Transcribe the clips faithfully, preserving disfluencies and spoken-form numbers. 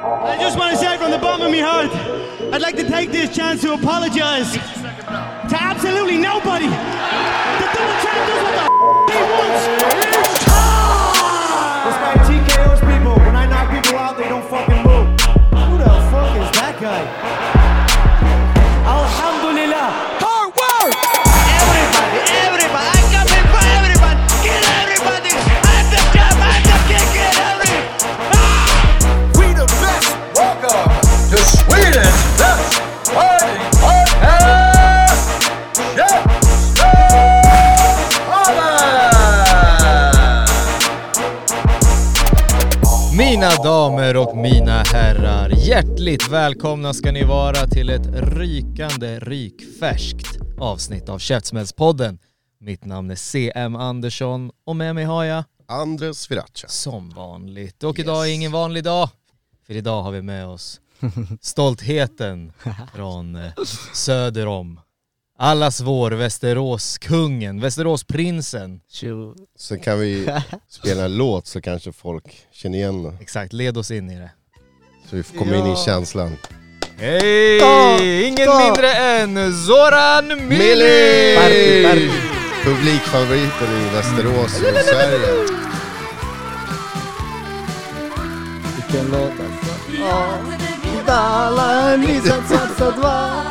I just want to say from the bottom of my heart, I'd like to take this chance to apologize to absolutely nobody. The double champ does what the f*** he wants. This guy T K Os people. When I knock people out, they don't fucking move. Who the fuck is that guy? Alhamdulillah. Hard work! Everybody, everybody, I come in for everybody. Kill everybody. I'm the champ, I'm the king, kill everybody. We the best. Welcome to Sweden's best party podcast, Mina damer och mina herrar, hjärtligt välkomna ska ni vara till ett rykande rykfärskt avsnitt av Käftsmällspodden. Mitt namn är C M Andersson och med mig har jag Andres Sriracha. Som vanligt. Och idag är ingen vanlig dag, för idag har vi med oss stoltheten från eh, söder om. Allas vår Västeråskungen, Västeråsprinsen. Så kan vi spela en låt så kanske folk känner igen det. Exakt, led oss in i det. Så vi får komma in i känslan. Hej! Ta, Ingen ta. mindre än Zoran Mili! Mili! Publikfavoriten i Västerås och Sverige. Vilken låt alltså. Dala, ni som satsat va.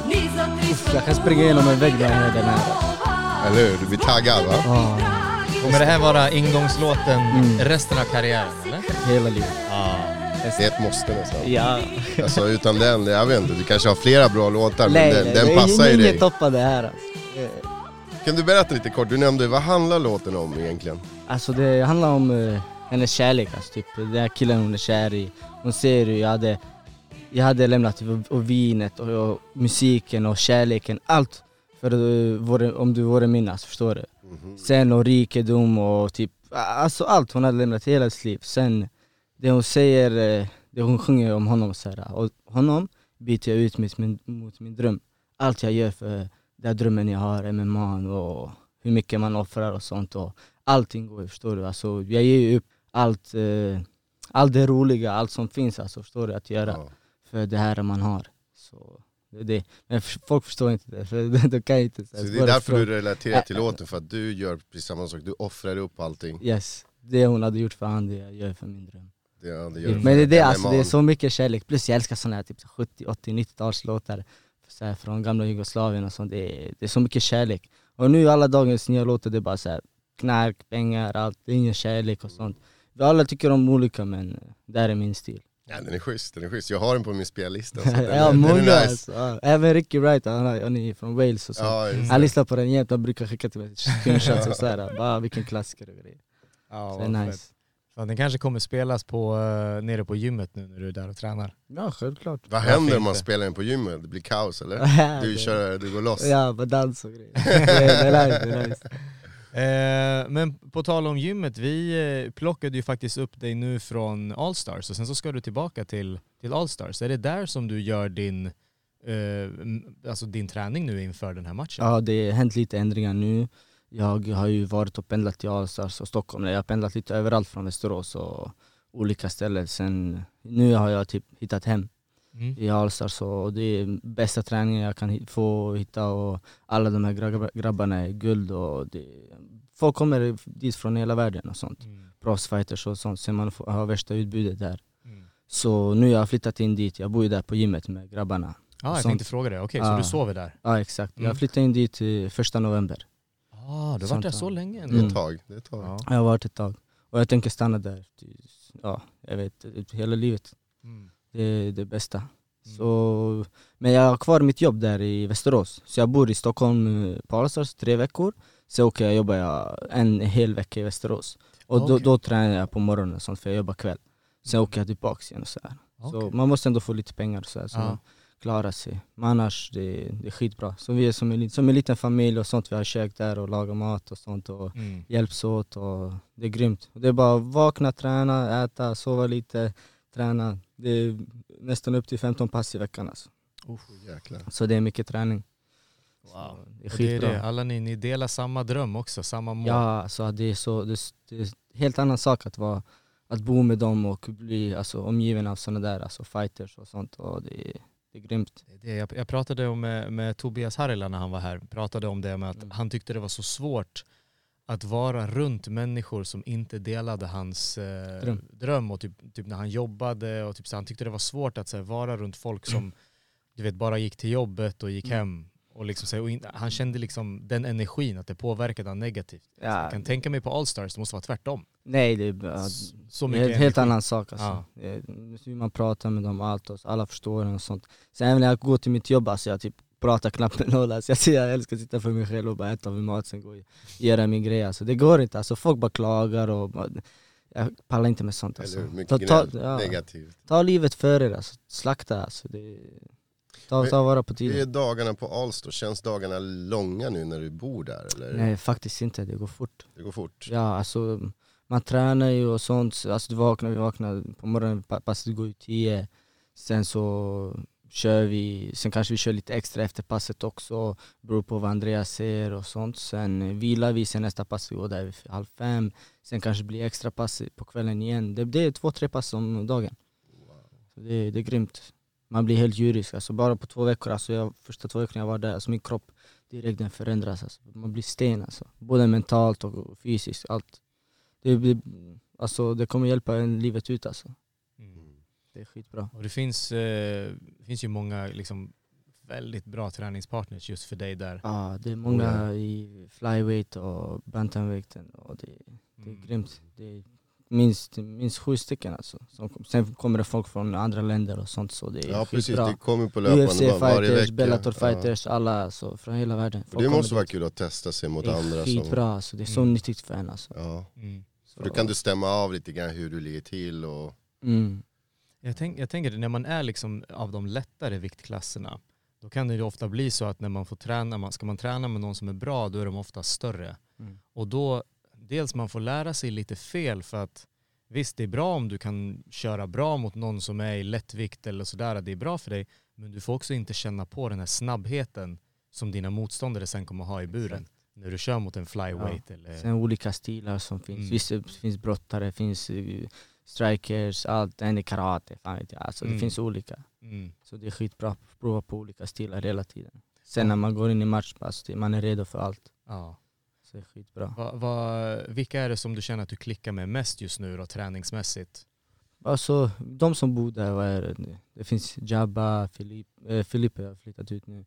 Jag kan springa igenom en vägg där jag den här. Eller hur? Du blir taggad, va? Ja, Kommer det här vara ingångslåten Mm. resten av karriären, eller? hela livet. Ja. Det är ett måste nästan. Ja. Alltså utan den, jag vet inte, du kanske har flera bra låtar, men Nej, den, nej, den nej, passar ju ingen dig. toppar det här alltså. Eh, Kan du berätta lite kort, du nämnde, vad handlar låten om egentligen? Alltså det handlar om uh, hennes kärlek alltså, typ den här killen hon är kär i. Hon ser ju, jag hade, jag hade lämnat och, och vinet och, och musiken och kärleken, allt för uh, vore, om du vore min, alltså, förstår du? Mm-hmm. Sen och rikedom och typ, alltså allt hon hade lämnat hela sitt liv. Sen det hon säger, uh, det hon sjunger om honom så här, och honom byter jag ut mot min, mot min dröm. Allt jag gör för den drömmen jag har, M M A och hur mycket man offrar och sånt och allting går, förstår du? Alltså, jag ger ju upp allt, eh, allt det roliga, allt som finns, alltså, förstår du, att göra Ja. för det här man har. Så det är det. Men f- folk förstår inte det, för de kan inte. Så det är därför du relaterar till låten, för att du gör precis samma sak, du offrar upp allting. Yes, det hon hade gjort för han, det jag gör för min dröm. Det, ja, det gör Men det är det, för alltså, det är M M A. så mycket kärlek. Plus jag älskar såna här typ sjuttio, åttio, nittio-tals låtar så här, från gamla Jugoslavien och sånt. Det är, det är så mycket kärlek. Och nu alla dagens nya låtar, det är bara så här knark, pengar, allt. Det är ingen kärlek och sånt. Vi alla tycker om olika, men det här är min stil. Ja, den är schysst, den är schysst. Jag har den på min spellista. Så den, Ja, den många är nice. alltså. Ja. Även Ricky Wright, han, är- han är från Wales och så. Ja, just Han det. lyssnar på den jämt, han brukar skicka till mig screenshots och sådär. Bara vilken klassiker och grejer. Ja, Så det är nice. Fan, den kanske kommer spelas på, uh, nere på gymmet nu när du är där och tränar. Ja, självklart. Vad händer fint om man det. spelar den på gymmet? Det blir kaos, eller? Du, Det- kör, du går loss. Ja, bara dans och grejer. det, är- det är nice, det är nice. Eh, men på tal om gymmet, vi eh, plockade ju faktiskt upp dig nu från Allstars och sen så ska du tillbaka till, till Allstars. Är det där som du gör din, eh, m- alltså din träning nu inför den här matchen? Ja, det har hänt lite ändringar nu. Jag har ju varit och pendlat till Allstars och Stockholm. Jag har pendlat lite överallt från Västerås och olika ställen. Sen, nu har jag typ hittat hem Mm. i Allstars och det är bästa träningen jag kan hi- få hitta och alla de här grabba- grabbarna är guld och det, folk kommer dit från hela världen och sånt. Mm. Proffsfighters och sånt, så man får, har värsta utbudet där. Mm. Så nu har jag flyttat in dit, jag bor ju där på gymmet med grabbarna. Ja, jag Sånt. tänkte fråga det. Okej, så Ja. du sover där? Ja, exakt. Mm. Jag flyttade in dit i första november. Ja, ah, du har Sånt varit där där. så länge Det ändå. är Mm. ett tag, det är ett tag. Ja. Jag har varit ett tag. Och jag tänker stanna där, tills- ja, jag vet, hela livet. Mm. Det är det bästa. Mm. Så, men jag har kvar mitt jobb där i Västerås. Så jag bor i Stockholm eh, på Allstars tre veckor. Så åker jag jobbar jag en hel vecka i Västerås. Och då, Okej. då tränar jag på morgonen och sånt, för jag jobbar kväll. Sen åker jag tillbaka igen och så här. Så Okej. man måste ändå få lite pengar och så här, så Ja. man klarar sig. Men annars, det, det är skitbra. Så vi är som en, lit- som en liten familj och sånt. Vi har kök där och lagar mat och sånt. Och Mm. hjälps åt och det är grymt. Det är bara att vakna, träna, äta, sova lite, träna. Det är nästan upp till femton pass i veckan alltså. Jäklar. Så det är mycket träning. Wow. Så det är Och det är skitbra. det. Alla ni, ni delar samma dröm också, samma mål. Ja, så det är så det är, det är helt annan sak att vara att bo med dem och bli alltså, omgiven av sådana där alltså, fighters och sånt. Och det, det är grymt. Det, jag, jag pratade om med, med Tobias Harila när han var här. Pratade om det med att Mm. han tyckte det var så svårt att vara runt människor som inte delade hans eh, Dröm. dröm. Och typ, typ när han jobbade. Och typ, så han tyckte det var svårt att så här, vara runt folk som du vet, bara gick till jobbet och gick Mm. hem. Och liksom, så här, och in, han kände liksom den energin, att det påverkade han negativt. Så Ja. jag kan tänka mig på All-Stars, det måste vara tvärtom. Nej, det är bara, Så det mycket är en helt energi. annan sak. Alltså. Ja. Det är hur man pratar med dem, allt och så, alla förstår en och sånt. Sen även när jag går till mitt jobb, alltså, jag typ pratar knappt med någon. Alltså, jag, säger, jag älskar att sitta för mig själv och bara äta min mat, sen gå och göra min grej. Alltså. Det går inte, alltså, folk bara klagar och bara, jag pallar inte med sånt. Alltså. Eller mycket ta, ta, gnäll, ja, negativt. ta livet för er, alltså. Slakta. Alltså. Det, ta, ta vara på Hur är tiden. dagarna på Allstar? Känns dagarna långa nu när du bor där? Eller? Nej, faktiskt inte. Det går fort. Det går fort. Ja, alltså man tränar ju och sånt. Alltså du vaknar, vi vaknar på morgonen, pa- passet går ju tio. Sen så kör vi, sen kanske vi kör lite extra efter passet också. Beror på vad Andreas ser och sånt. Sen vilar vi, sen nästa pass går där vid halv fem. Sen kanske blir extra pass på kvällen igen. Det, det är två, tre pass om dagen. Så det, det är grymt. Man blir helt djurisk. Alltså bara på två veckor, alltså jag, första två veckorna jag var där, alltså min kropp direkt den förändras. Alltså. Man blir sten alltså. Både mentalt och fysiskt, allt. Det, blir, alltså, det kommer hjälpa en livet ut alltså. Mm. Det är skitbra. Och det finns, eh, finns ju många liksom, väldigt bra träningspartners just för dig där. Ja, det är många Oh, ja. i flyweight och bantamweighten och det, det är Mm. grymt. Det är minst, minst sju stycken alltså. Som, sen kommer det folk från andra länder och sånt, så det är Ja precis, skitbra. det kommer på U löpande F C var- varje fighters, vecka. Bellator Ja. fighters, alla alltså, från hela världen. Och Folk det kommer måste vara dit. kul att testa sig mot Det är andra. Som, skitbra alltså. Det är så Mm. nyttigt för en alltså. ja. Mm. För då kan du stämma av lite grann hur du ligger till. Och, Mm. Jag, tänk, jag tänker när man är liksom av de lättare viktklasserna, då kan det ju ofta bli så att när man får träna, man, ska man träna med någon som är bra, då är de ofta större. Mm. Och då, dels man får lära sig lite fel, för att visst, det är bra om du kan köra bra mot någon som är i lättvikt eller sådär, det är bra för dig, men du får också inte känna på den här snabbheten som dina motståndare sen kommer ha i buren. Exakt. När du kör mot en flyweight eller... Sen olika stilar som finns. Mm. Visst, det finns brottare, finns uh, strikers, allt. En är karate, fan vet jag. Alltså, Mm. det finns olika. Mm. Så det är skitbra att prova på olika stilar hela tiden. Sen när man går in i matchpass, det- man är redo för allt. Ja. Så det är skitbra. Va, va, vilka är det som du känner att du klickar med mest just nu då, träningsmässigt? Alltså, de som bor där, vad är det nu? Det finns Jabba, Filip, äh, Filipe har flyttat ut nu.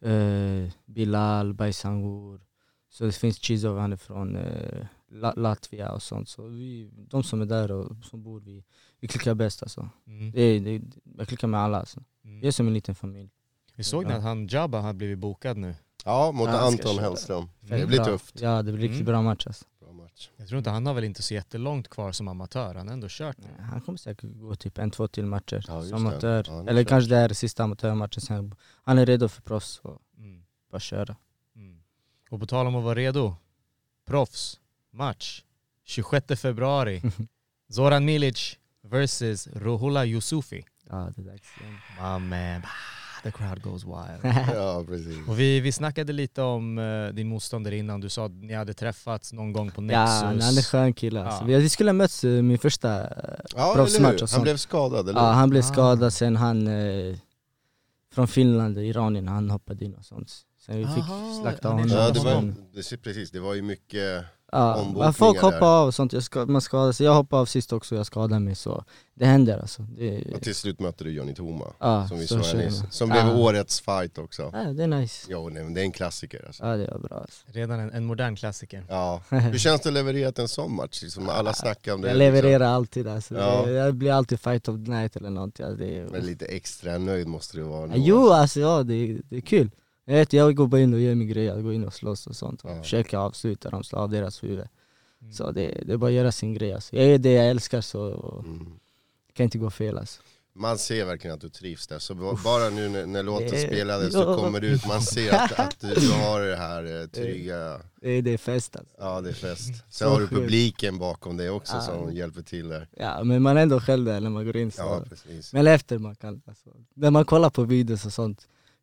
Eh, Bilal, Baysangur. Så det finns Chizov, han är från eh, La- Latvia och sånt. Så vi, de som är där och som bor, vi, vi klickar bäst alltså. Mm. Det, är- det, jag klickar med alla alltså. Mm. Vi är som en liten familj. Vi såg Ja. att han Jabba har blivit bokad nu. ja, mot Ja, han ska Anton köra. Hellström. Mm. Det blir Bra. tufft. Ja, det blir riktigt Mm. bra match alltså. Bra match. Jag tror inte, han har väl inte så jättelångt kvar som amatör. Han har ändå kört nu. Han kommer säkert gå typ en, två till matcher Ja, just som det. amatör. Ja, han har Eller kört. kanske det är sista amatörmatchen sen. Han är redo för proffs och Mm. bara köra. Mm. Och på tal om att vara redo. Proffs. Match. tjugosjätte februari. Zoran Milic versus Ruhula Yusufi. Ja, det är dags igen. My man. The crowd goes wild. Ja, precis. Och vi, vi snackade lite om uh, din motståndare innan. Du sa att ni hade träffats någon gång på Nexus. Ja, han är en skön kille alltså. Ja. Vi, vi skulle ha mötts eh, min första eh, Ja, proffsmatch eller hur? och Han sånt. blev skadad, eller Ja, han blev Ah. skadad, sen han eh, från Finland, Iranien, han hoppade in och sånt. Sen vi fick Aha, slakta han är honom. Ja, och det var, sen- det, precis, det var ju mycket... Ja, ombokningar men folk hoppar där. av och sånt, jag, ska, man skadar sig. Jag hoppade av sist också, jag skadade mig, så det händer alltså. Det, Och till slut mötte du Johnny Toma, ja, som vi så sa här känner nyss. jag. Som Ja. blev årets fight också. Ja, det är nice. Jo, nej, men det är en klassiker alltså. Ja, det var bra alltså. Redan en, en modern klassiker. Ja. Hur känns det att leverera en sån match? Liksom, alla snackar om det. Jag levererar alltid alltså. Ja. Det, jag blir alltid fight of the night eller något. Ja, det är, Liksom. Men lite extra nöjd måste du vara. ja, jo alltså, ja, det, det är kul. Jag vet, jag går bara in och gör min grej, jag går in och slåss och sånt. Och Ja. försöker avsluta dem, slå av deras huvud. Mm. Så det, det är bara att göra sin grej alltså. Jag är det jag älskar, så Mm. det kan inte gå fel alltså. Man ser verkligen att du trivs där, så ba- bara nu när, när låten Det- spelades så ja. kommer det ut, man ser att, att du, du har det här eh, trygga, Det är, det är fest alltså. ja det är fest. Sen Så har du sjukt. publiken bakom dig också Ja. som hjälper till där. Ja, men man är ändå själv där när man går in så. Ja precis. Men efter man kan, alltså, när man kollar på videos och sånt,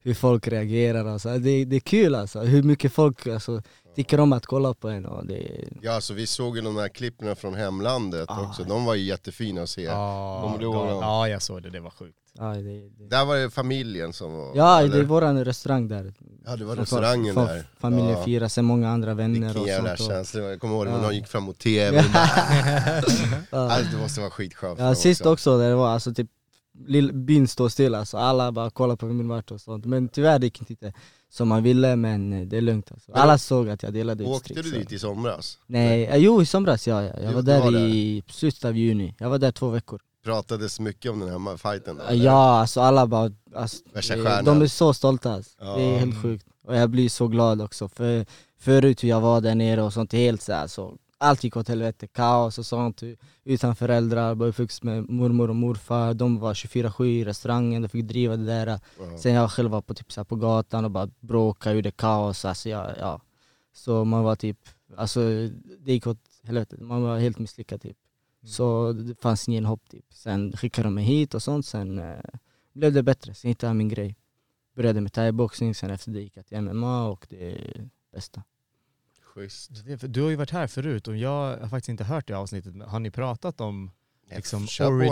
hur folk reagerar. Alltså. Det, det är kul alltså, hur mycket folk alltså, tycker om att kolla på en. Och det... Ja, alltså vi såg ju de här klipperna från hemlandet ah, också. De var ju jättefina att se. Ja, Kommer du ihåg dem? ja, jag såg det, det var sjukt. Ja, det, det... Där var det familjen som var... ja eller? det är våran restaurang där. Ja, det var restaurangen fa- där. Familjen ja. firar, sen många andra vänner Vilken och jävla sånt. Och... känsla. Jag kommer ihåg det, Ja. när de gick fram mot tv. Och bara... ja. Alltså, det måste vara skitskönt. för Ja, dem sist också där det var alltså typ lill- byn står stilla, alltså alla bara kollar på min vart och sånt. Men tyvärr det gick inte som man ville, men det är lugnt alltså. Alla såg att jag delade ut Åkte streak, du så. dit i somras? Nej, eh, jo i somras ja, ja. Jag Jo, var du där var i slutet av juni. Jag var där två veckor. Pratades mycket om den här fighten då, Ja, eller? ja alltså alla bara, alltså, Värsta det- stjärnan. de är så stolta alltså. Ja. Det är helt sjukt. Och jag blir så glad också, för förut hur jag var där nere och sånt, helt så här, så allt gick åt helvete, kaos och sånt, utan föräldrar, bara uppvuxen med mormor och morfar, de var tjugofyra sju i restaurangen, de fick driva det där. Ja. Sen jag själv var på, typ, så här, på gatan och bara bråkade, gjorde kaos, alltså, ja, ja. Så man var typ, alltså det gick åt helvete, man var helt misslyckad typ. Så det fanns ingen hopp typ. Sen skickade de mig hit och sånt, sen eh, blev det bättre, sen hittade jag min grej. Började med thaiboxning, sen efter det gick jag till M M A och det är bästa. Schysst. Det- för Du har ju varit här förut och jag har faktiskt inte hört det avsnittet. Men har ni pratat om liksom, Kör på.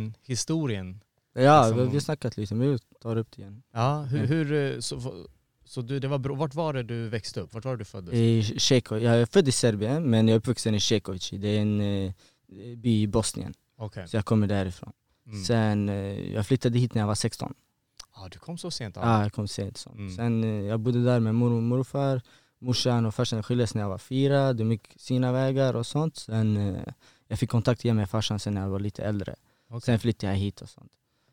Ja, origin-historien? vi Liksom- vi har snackat lite, men vi tar upp det igen. Ja, hur, Mm. hur eh, så, så du, det var, bra- vart var det du växte upp? Vart var det du föddes? I Čeković, jag är född i Serbien, men jag är uppvuxen i Čeković. Det är en eh, by i Bosnien, Okej. så jag kommer därifrån. Mm. Sen, eh, jag flyttade hit när jag var sexton. Ja, du kom så sent. Ja, jag kom sent. Så. Mm. Sen eh, jag bodde där med mormor och morfar. Morsan och farsan skildes när jag var fyra. De gick sina vägar och sånt. Sen eh, jag fick kontakt igen med farsan sen när jag var lite äldre. Okej. Sen flyttade jag hit och sånt.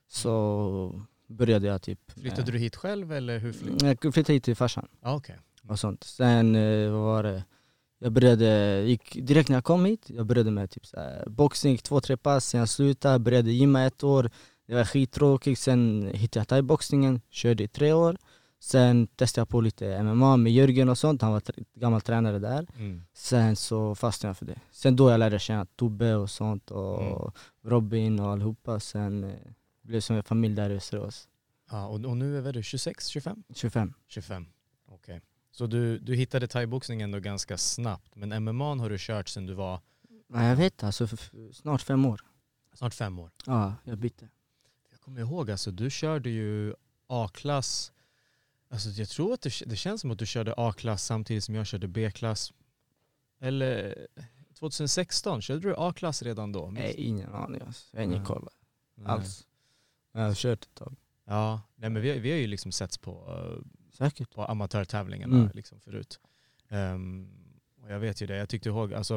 Så började jag typ... Flyttade du hit själv eller hur flyttade du? Jag flyttade hit till farsan ah, okej. och sånt. Sen eh, vad var det? Jag började, gick direkt när jag kom hit, jag började med typ så här, boxning, två, tre pass, sen jag slutade, började gymma ett år. Det var skittråkigt, sen hittade jag thai-boxningen, körde i tre år. Sen testade jag på lite M M A med Jörgen och sånt, han var tr- gammal tränare där. Mm. Sen så fastnade jag för det. Sen då jag lärde känna Tobbe och sånt och Mm. Robin och allihopa. Sen eh, blev det som en familj där i Västerås. Ja, och, och nu är väl du tjugosex, tjugofem? tjugofem. tjugofem, okej. Så du, du hittade thai-boxningen ändå ganska snabbt, men M M A har du kört sedan du var Ja, jag vet alltså, för, för, snart fem år. snart fem år. Ja, jag bytte. Jag kommer ihåg, alltså, du körde ju A-klass. Alltså, jag tror att det, det känns som att du körde A-klass samtidigt som jag körde B-klass. Eller tjugohundrasexton, körde du A-klass redan då? Nej, ingen aning alltså. Jag har ingen Nej. koll Nej. alls. Jag har kört ett tag. Ja, nej, men vi, vi har ju liksom setts på, eh, Säkert. på amatörtävlingarna Mm. liksom förut. Ehm, och jag vet ju det, jag tyckte ihåg, alltså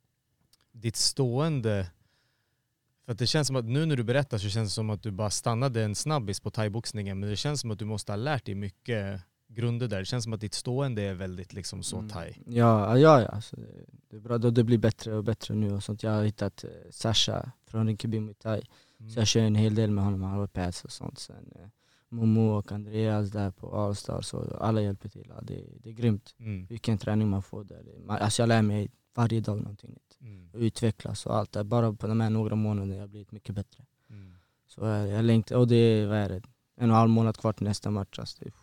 ditt stående, för att det känns som att nu när du berättar så känns det som att du bara stannade en snabbis på thai-boxningen, men det känns som att du måste ha lärt dig mycket grunder där. Det känns som att ditt stående är väldigt liksom så thai. Mm. Ja, ja, ja. Alltså, det, det är bra. Det blir bättre och bättre nu och sånt. Jag har hittat eh, Sasha från Rinkeby Muay Thai. Mm. Så jag kör en hel del med honom, han har pads och sånt. Sen eh, Momo och Andreas där på Allstar, så alla hjälper till. Ja, det, det är grymt. Mm. Vilken träning man får där. Man, alltså jag lär mig varje dag någonting nytt. Mm. Och utvecklas och allt där. Bara på de här några månaderna har jag blivit mycket bättre. Mm. Så jag, jag längtar, och det är, vad är det, en och en halv månad kvar till nästa match. Alltså, det,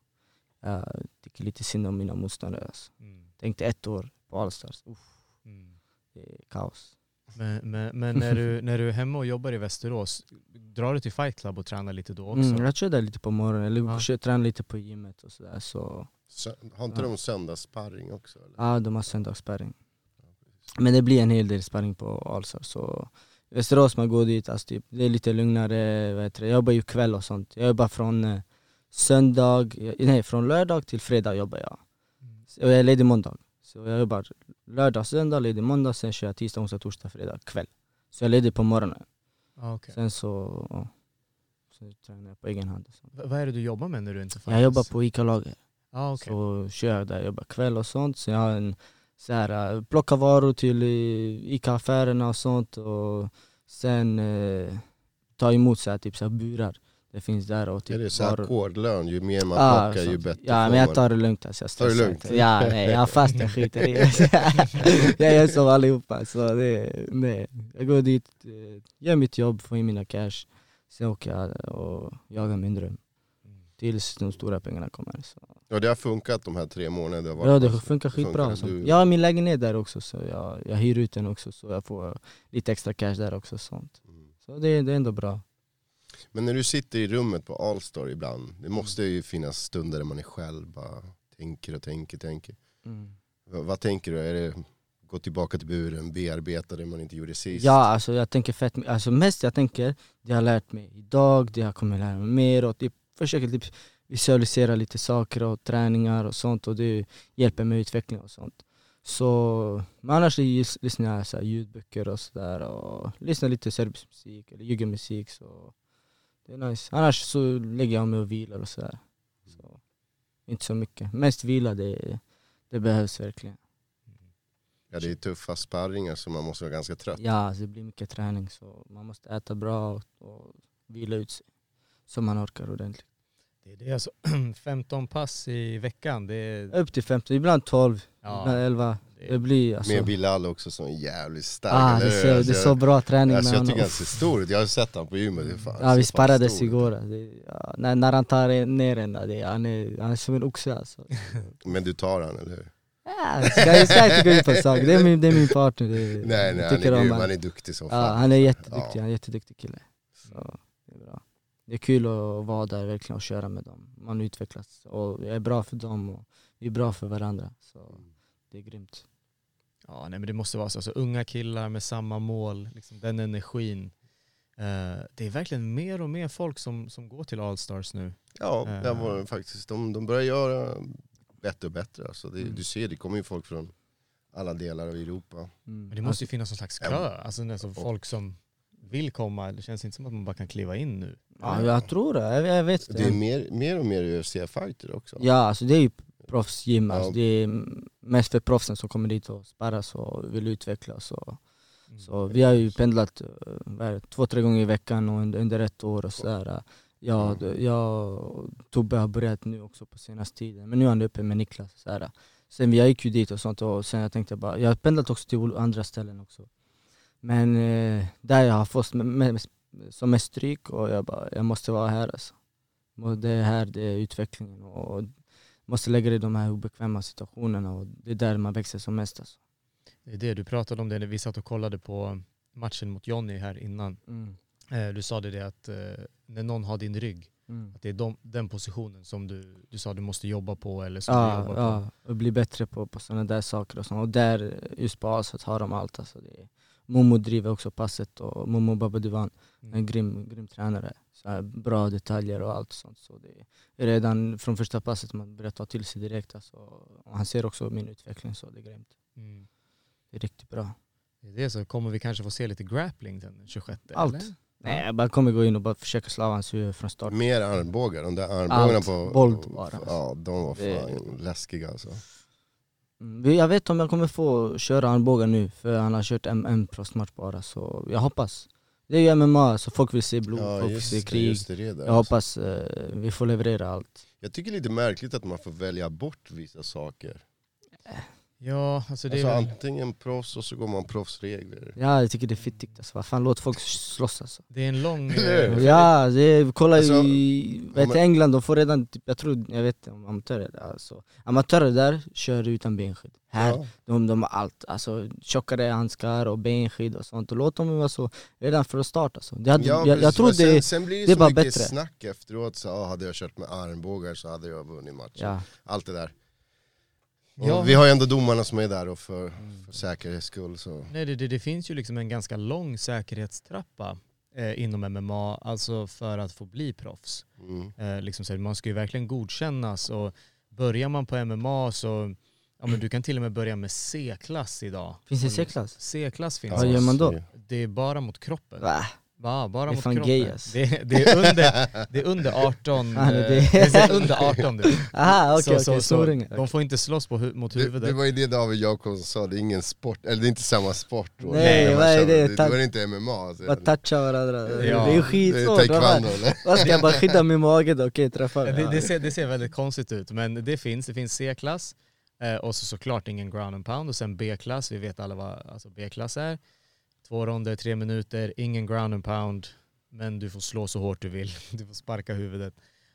jag tycker lite synd om mina motståndare. Alltså. Mm. Tänkte ett år på Allstars. Uff, Mm. det är kaos. Men, men, men när, du, när du är hemma och jobbar i Västerås, drar du till Fight Club och tränar lite då också? Mm, jag kör där lite på morgonen, eller Ja. kör, tränar lite på gymmet och sådär. Så, Sö- Har inte Ja. de söndagssparring också? Eller? ja, de har söndagssparring. Men det blir en hel del sparring på Allstars. Så i Västerås man går dit, alltså, typ, det är lite lugnare. Vet du. Jag jobbar ju kväll och sånt. Jag jobbar från eh, söndag, nej från lördag till fredag jobbar jag. Mm. Och jag är ledig måndag. Så jag jobbar lördag, söndag, ledig måndag, sen kör jag tisdag, onsdag, torsdag, fredag, kväll. Så jag är ledig på morgonen. Ah, okay. Sen så, ja, så tränar jag på egen hand. Och sånt. V- vad är det du jobbar med när du inte Jag jobbar på Ica-lager. Ah, okay. Så kör jag där, jag jobbar kväll och sånt. Så jag har en så här, plocka varor till eh, Ica-affärerna och sånt. Och sen eh, ta emot så här, typ så här burar. Det finns där och typ Är det så här varor. ackordlön? Ju mer man Ja, plockar ju sånt. bättre Ja, får men jag man. tar det lugnt alltså. Jag Tar det stressar lugnt? inte. Ja, nej, jag fast jag skiter i det. Jag är som allihopa. Så det, nej. Jag går dit, eh, gör mitt jobb, får in mina cash. Sen åker jag och jagar min dröm. Mm. tills de stora pengarna kommer. Så. Ja, det har funkat de här tre månaderna. Ja, det funkar skitbra. funkar. Så. Du... Jag har min lägenhet där också, så jag, jag hyr ut den också, så jag får lite extra cash där också. Sånt. Mm. Så det, det är ändå bra. Men när du sitter i rummet på Allstar ibland, det måste ju finnas stunder där man är själv, bara tänker och tänker, tänker. Mm. V- vad tänker du? Är det gå tillbaka till buren, bearbeta det man inte gjorde sist? Ja, alltså jag tänker fett, alltså mest jag tänker, det jag har lärt mig idag, det jag kommer lära mig mer och typ, försöker typ visualisera lite saker och träningar och sånt, och det hjälper med utveckling och sånt. Så, men annars lyssnar jag så här ljudböcker och sådär, och lyssnar lite serbisk musik eller juggemusik, så det är nice. Annars så lägger jag mig och vilar och sådär. Så, inte så mycket. Mest vila, det, det behövs verkligen. Ja, det är tuffa sparringar så man måste vara ganska trött. Ja, alltså det blir mycket träning, så man måste äta bra och, och vila ut sig så man orkar ordentligt. Det är det alltså femton pass i veckan. Det är... Upp till femton, ibland tolv, Ja, ibland elva. det är- Det blir alltså... Med Bilal också som är jävligt stark. Ah, eller det, hur? ser, det Alltså, är så bra träning alltså, med jag honom. tycker han ser stor ut. Jag har sett han på gymmet. Det är fan, Ja, ser vi fan sparrades stor ut. igår. Det, ja, när, när han tar ner en, det, han, är, han är som en oxe alltså. Men du tar han, eller hur? Ja, jag ska, jag ska inte gå in på sak. Det är min, det är min partner. Det, Nej, nej, jag han är, tycker om grym. han. Han är duktig som Ja, fan. han är jätteduktig, Ja. han är en jätteduktig kille. Så, det är bra. Det är kul att vara där verkligen och köra med dem. Man utvecklas och jag är bra för dem och vi är bra för varandra. Så det är grymt. Ja, nej, men det måste vara så. Alltså, unga killar med samma mål, liksom, den energin. Eh, det är verkligen mer och mer folk som, som går till Allstars nu. Ja, Eh. det var faktiskt. De, de börjar göra bättre och bättre. Alltså det, Mm. Du ser, det kommer ju folk från alla delar av Europa. Mm. Men det måste ju finnas någon slags Ja. kö. Alltså, det är så folk som vill komma. Det känns inte som att man bara kan kliva in nu. Ja, jag tror det. Jag, jag vet Det är det. mer, mer och mer U F C-fighter också. Ja, alltså det är ju proffsgym. Alltså, Ja. det är mest för proffsen som kommer dit och sparras och vill utvecklas. Och, Mm. så vi har ju pendlat eh, vad är det, två, tre gånger i veckan och under, under ett år och sådär. Jag, jag och Tobbe har börjat nu också på senaste tiden. Men nu är han uppe med Niklas. Sådär. Sen jag gick ju dit och sånt och sen jag tänkte bara, jag har pendlat också till andra ställen också. Men eh, där jag har fått med, med, som mest stryk och jag bara, jag måste vara här alltså. Och det är här det är utvecklingen och måste lägga det i de här obekväma situationerna och det är där man växer som mest alltså. Det är det du pratade om, det när vi satt och kollade på matchen mot Johnny här innan. Mm. Eh, du sa det, det att eh, när någon har din rygg, Mm. att det är de, den positionen som du, du sa du måste jobba på eller som du Ja, jobbar på. ja, och bli bättre på, på sådana där saker och sånt. Och där, just på Aset har de allt alltså. Det är, Momo driver också passet och Momo Babaduvan, Mm. en grym, grym tränare. Så här, bra detaljer och allt sånt. Så det är redan från första passet man börjar ta till sig direkt alltså. Och han ser också min utveckling så det är grymt. Mm. Det är riktigt bra. Det är det, så kommer vi kanske få se lite grappling den tjugosjätte. Allt. Eller? Nej, jag bara kommer gå in och bara försöka slå hans huvud från start. Mer armbågar. De där armbågarna Allt. på... Våld bara. Ja, de var Det- fan läskiga alltså. Mm, Jag vet om jag kommer få köra armbågar nu, för han har kört en, en proffsmatch bara, så jag hoppas. Det är ju M M A, så folk vill se blod, Ja, folk vill just se det, krig. just det, det där, Jag alltså. hoppas eh, vi får leverera allt. Jag tycker det är lite märkligt att man får välja bort vissa saker. Ja, alltså det Alltså är väl, antingen proffs och så går man proffsregler. Ja, jag tycker det är fittigt alltså. Vad fan, låt folk slåss alltså. det är en lång... Eller hur? eh, Ja, det är, kolla Alltså, i om vet, man- England, de får redan, typ, jag tror, jag vet inte om amatörer där, alltså. Amatörer där kör utan benskydd. Här, Ja. de, de har allt, alltså tjockare handskar och benskydd och sånt. Och låt dem vara så redan från start alltså. Det hade, Ja, jag, jag precis. tror Men sen, det, sen blir det, det är så bara mycket bättre. snack efteråt. Så, ah, hade jag kört med armbågar så hade jag vunnit matchen. ja. Allt det där. Och Ja. Vi har ju ändå domarna som är där och för, för säkerhets skull. Så. Nej, det, det, det finns ju liksom en ganska lång säkerhetstrappa eh, inom M M A, alltså för att få bli proffs. Mm. Eh, liksom så här, man ska ju verkligen godkännas, och börjar man på M M A så, ja men du kan till och med börja med C-klass idag. Finns det Och C-klass? C-klass finns. Vad gör man då? Det är bara mot kroppen. Va? Va, bara Det är mot fan kroppen. gay, alltså. det, det, är under, det är under arton. Ja, det- eh, det- det är under arton du. Aha, okej, Så- okej, så- så snoringar. De får inte slåss på, hu- mot Det, huvudet. det var ju det David Jakobsson sa, det är ingen sport, eller det är inte samma sport. Då. Nej, När man vad är kör- det? det? Då är det inte M M A. Alltså. Bara toucha varandra. Ja. Det är Det är skitsvårt. Vad taekwondo fan? eller? Vad ska jag bara skydda min mage då? Okej, träffa. Det, det, ser, det ser väldigt konstigt ut, men det finns. Det finns C-klass eh, och så såklart ingen ground and pound, och sen B-klass. Vi vet alla vad alltså B-klass är. Två ronder, tre minuter, ingen ground and pound, men du får slå så hårt du vill. Du får sparka huvudet.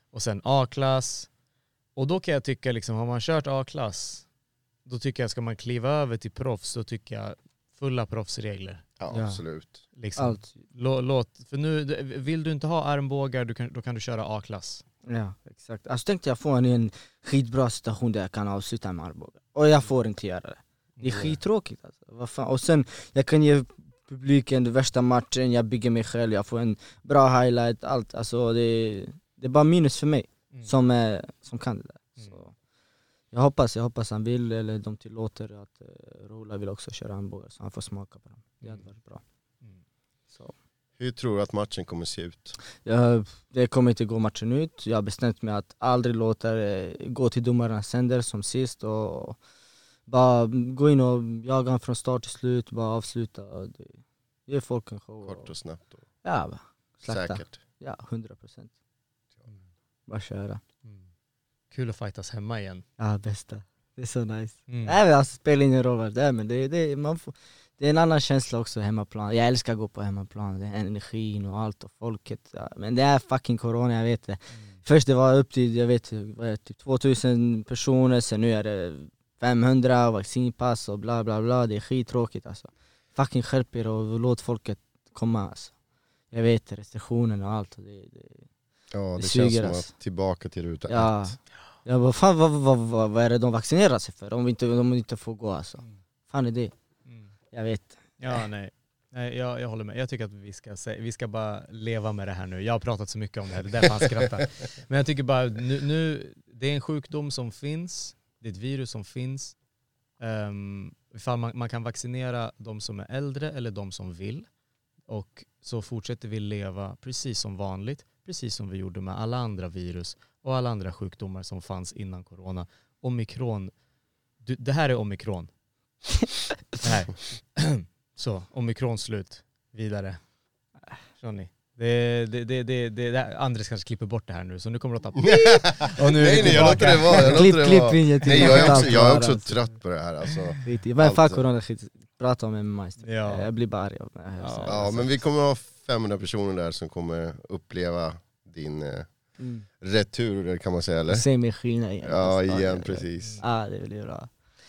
och sen A-klass. Och då kan jag tycka, liksom, har man kört A-klass, då tycker jag, ska man kliva över till proffs, så tycker jag fulla proffsregler. Ja, Ja. absolut. Liksom. Allt. Lå, låt, för nu, vill du inte ha armbågar, du kan, då kan du köra A-klass. Ja, exakt. Alltså tänkte jag få en, en skitbra situation där jag kan avsluta med armbågar. Och jag får inte göra det. Det är skittråkigt alltså. Vad fan? Och sen, jag kan ge publiken den värsta matchen, jag bygger mig själv, jag får en bra highlight, allt. Alltså det, det är bara minus för mig Mm. som, är, som kan det där. Mm. Så jag hoppas, jag hoppas han vill, eller de tillåter att uh, Rola vill också köra armbågar så han får smaka på dem. Det hade varit bra. Mm. Så. Hur tror du att matchen kommer se ut? Jag, det kommer inte gå matchen ut. Jag har bestämt mig att aldrig låta det gå till domarnas sänder som sist och bara gå in och jaga från start till slut, bara avsluta. Det, ge folk en show. Kort och snabbt och Ja, bara slakta. säkert. Ja, hundra procent. Bara köra. Mm. Kul att fightas hemma igen. Ja, bästa. Det är så nice. Mm. Nej, men alltså, spelar ingen roll vad det är, men det, det, man får, det är en annan känsla också hemmaplan. Jag älskar att gå på hemmaplan. Det är energin och allt och folket. Ja. Men det är fucking corona, jag vet det. Mm. Först det var upp till, jag vet, vad är det, typ tvåtusen personer, sen nu är det femhundra, vaccinpass och bla bla bla. Det är skittråkigt alltså. Fucking skärp er och låt folket komma alltså. Jag vet restriktionerna och allt. Och det, det, Ja, det, Det känns suger, som alltså. att tillbaka till ruta ja. ett. Jag bara, fan vad, vad, vad, vad är det de vaccinerar sig för? Om inte, de inte får gå alltså. Mm. Fan är det? Mm. Jag vet. Ja, nej. nej jag, jag håller med. Jag tycker att vi ska, se, vi ska bara leva med det här nu. Jag har pratat så mycket om det här, det är därför han skrattar. Men jag tycker bara, nu, nu, det är en sjukdom som finns, det är ett virus som finns. Um, ifall man, man kan vaccinera de som är äldre eller de som vill. Och så fortsätter vi leva precis som vanligt, precis som vi gjorde med alla andra virus och alla andra sjukdomar som fanns innan corona. Omikron, du, det här är omikron. Det här. Så, omikron slut. Vidare. Förstår ni? Det, det, det, det, det, det, Andres kanske klipper bort det här nu, så nu kommer det att ta och nu är Nej vi nej, jag låter tillbaka. det vara. Jag låter Klipp, det klipp vara. in till Nej, jag är också, allt jag är bara, också alltså. trött på det här alltså. Skit i. Vad fan Allt. corona skit. Prata om M M A istället. Ja. Jag blir bara arg av det här. Ja. Så- Ja, men vi kommer ha femhundra personer där som kommer uppleva din eh, Mm. retur, kan man säga, eller? Se mig skina igen. Ja, Alltså, igen, ja, precis. Ja, det blir bra.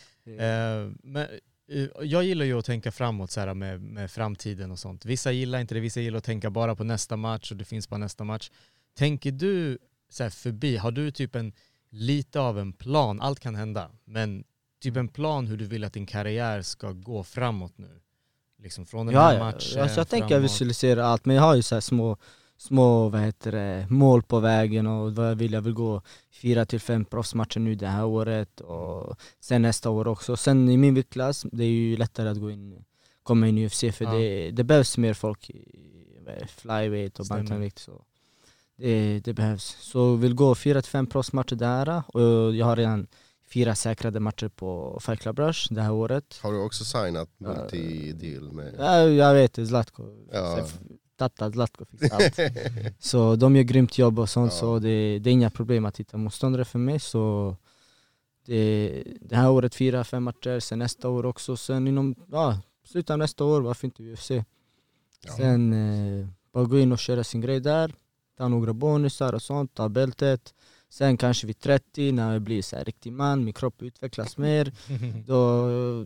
Eh, men eh, jag gillar ju att tänka framåt så här, med, med framtiden och sånt. Vissa gillar inte det, vissa gillar att tänka bara på nästa match och det finns bara nästa match. Tänker du så här, förbi, har du typ en lite av en plan, allt kan hända, men typ en plan hur du vill att din karriär ska gå framåt nu? Liksom från den Ja, här ja. matchen Alltså, jag tänker framåt. visualisera allt, men jag har ju så här små, små vad heter det, mål på vägen och vad jag vill. Jag vill gå fyra till fem proffsmatcher nu det här året och sen nästa år också. Sen i min viktklass, det är ju lättare att gå in, komma in i U F C för Ja. det, det behövs mer folk i vad är det, flyweight och Stämmer. bantamvikt. Så det, det behövs. Så vill gå fyra till fem proffsmatcher där och jag har redan fyra säkrade matcher på Fight Club Rush det här året. Har du också signat multi-deal med... Ja, jag vet det, Zlatko. Ja. Tata, Zlatko fixar allt. Så de gör grymt jobb och sånt, Ja. så det, det är inga problem att hitta motståndare för mig. Så det, det här året fyra, fem matcher, sen nästa år också. Sen inom, ja, slutet av nästa år, varför inte U F C? Ja. Sen eh, bara gå in och köra sin grej där, ta några bonusar och sånt, ta bältet. Sen kanske vid trettio, när jag blir så här riktig man, min kropp utvecklas mer, då,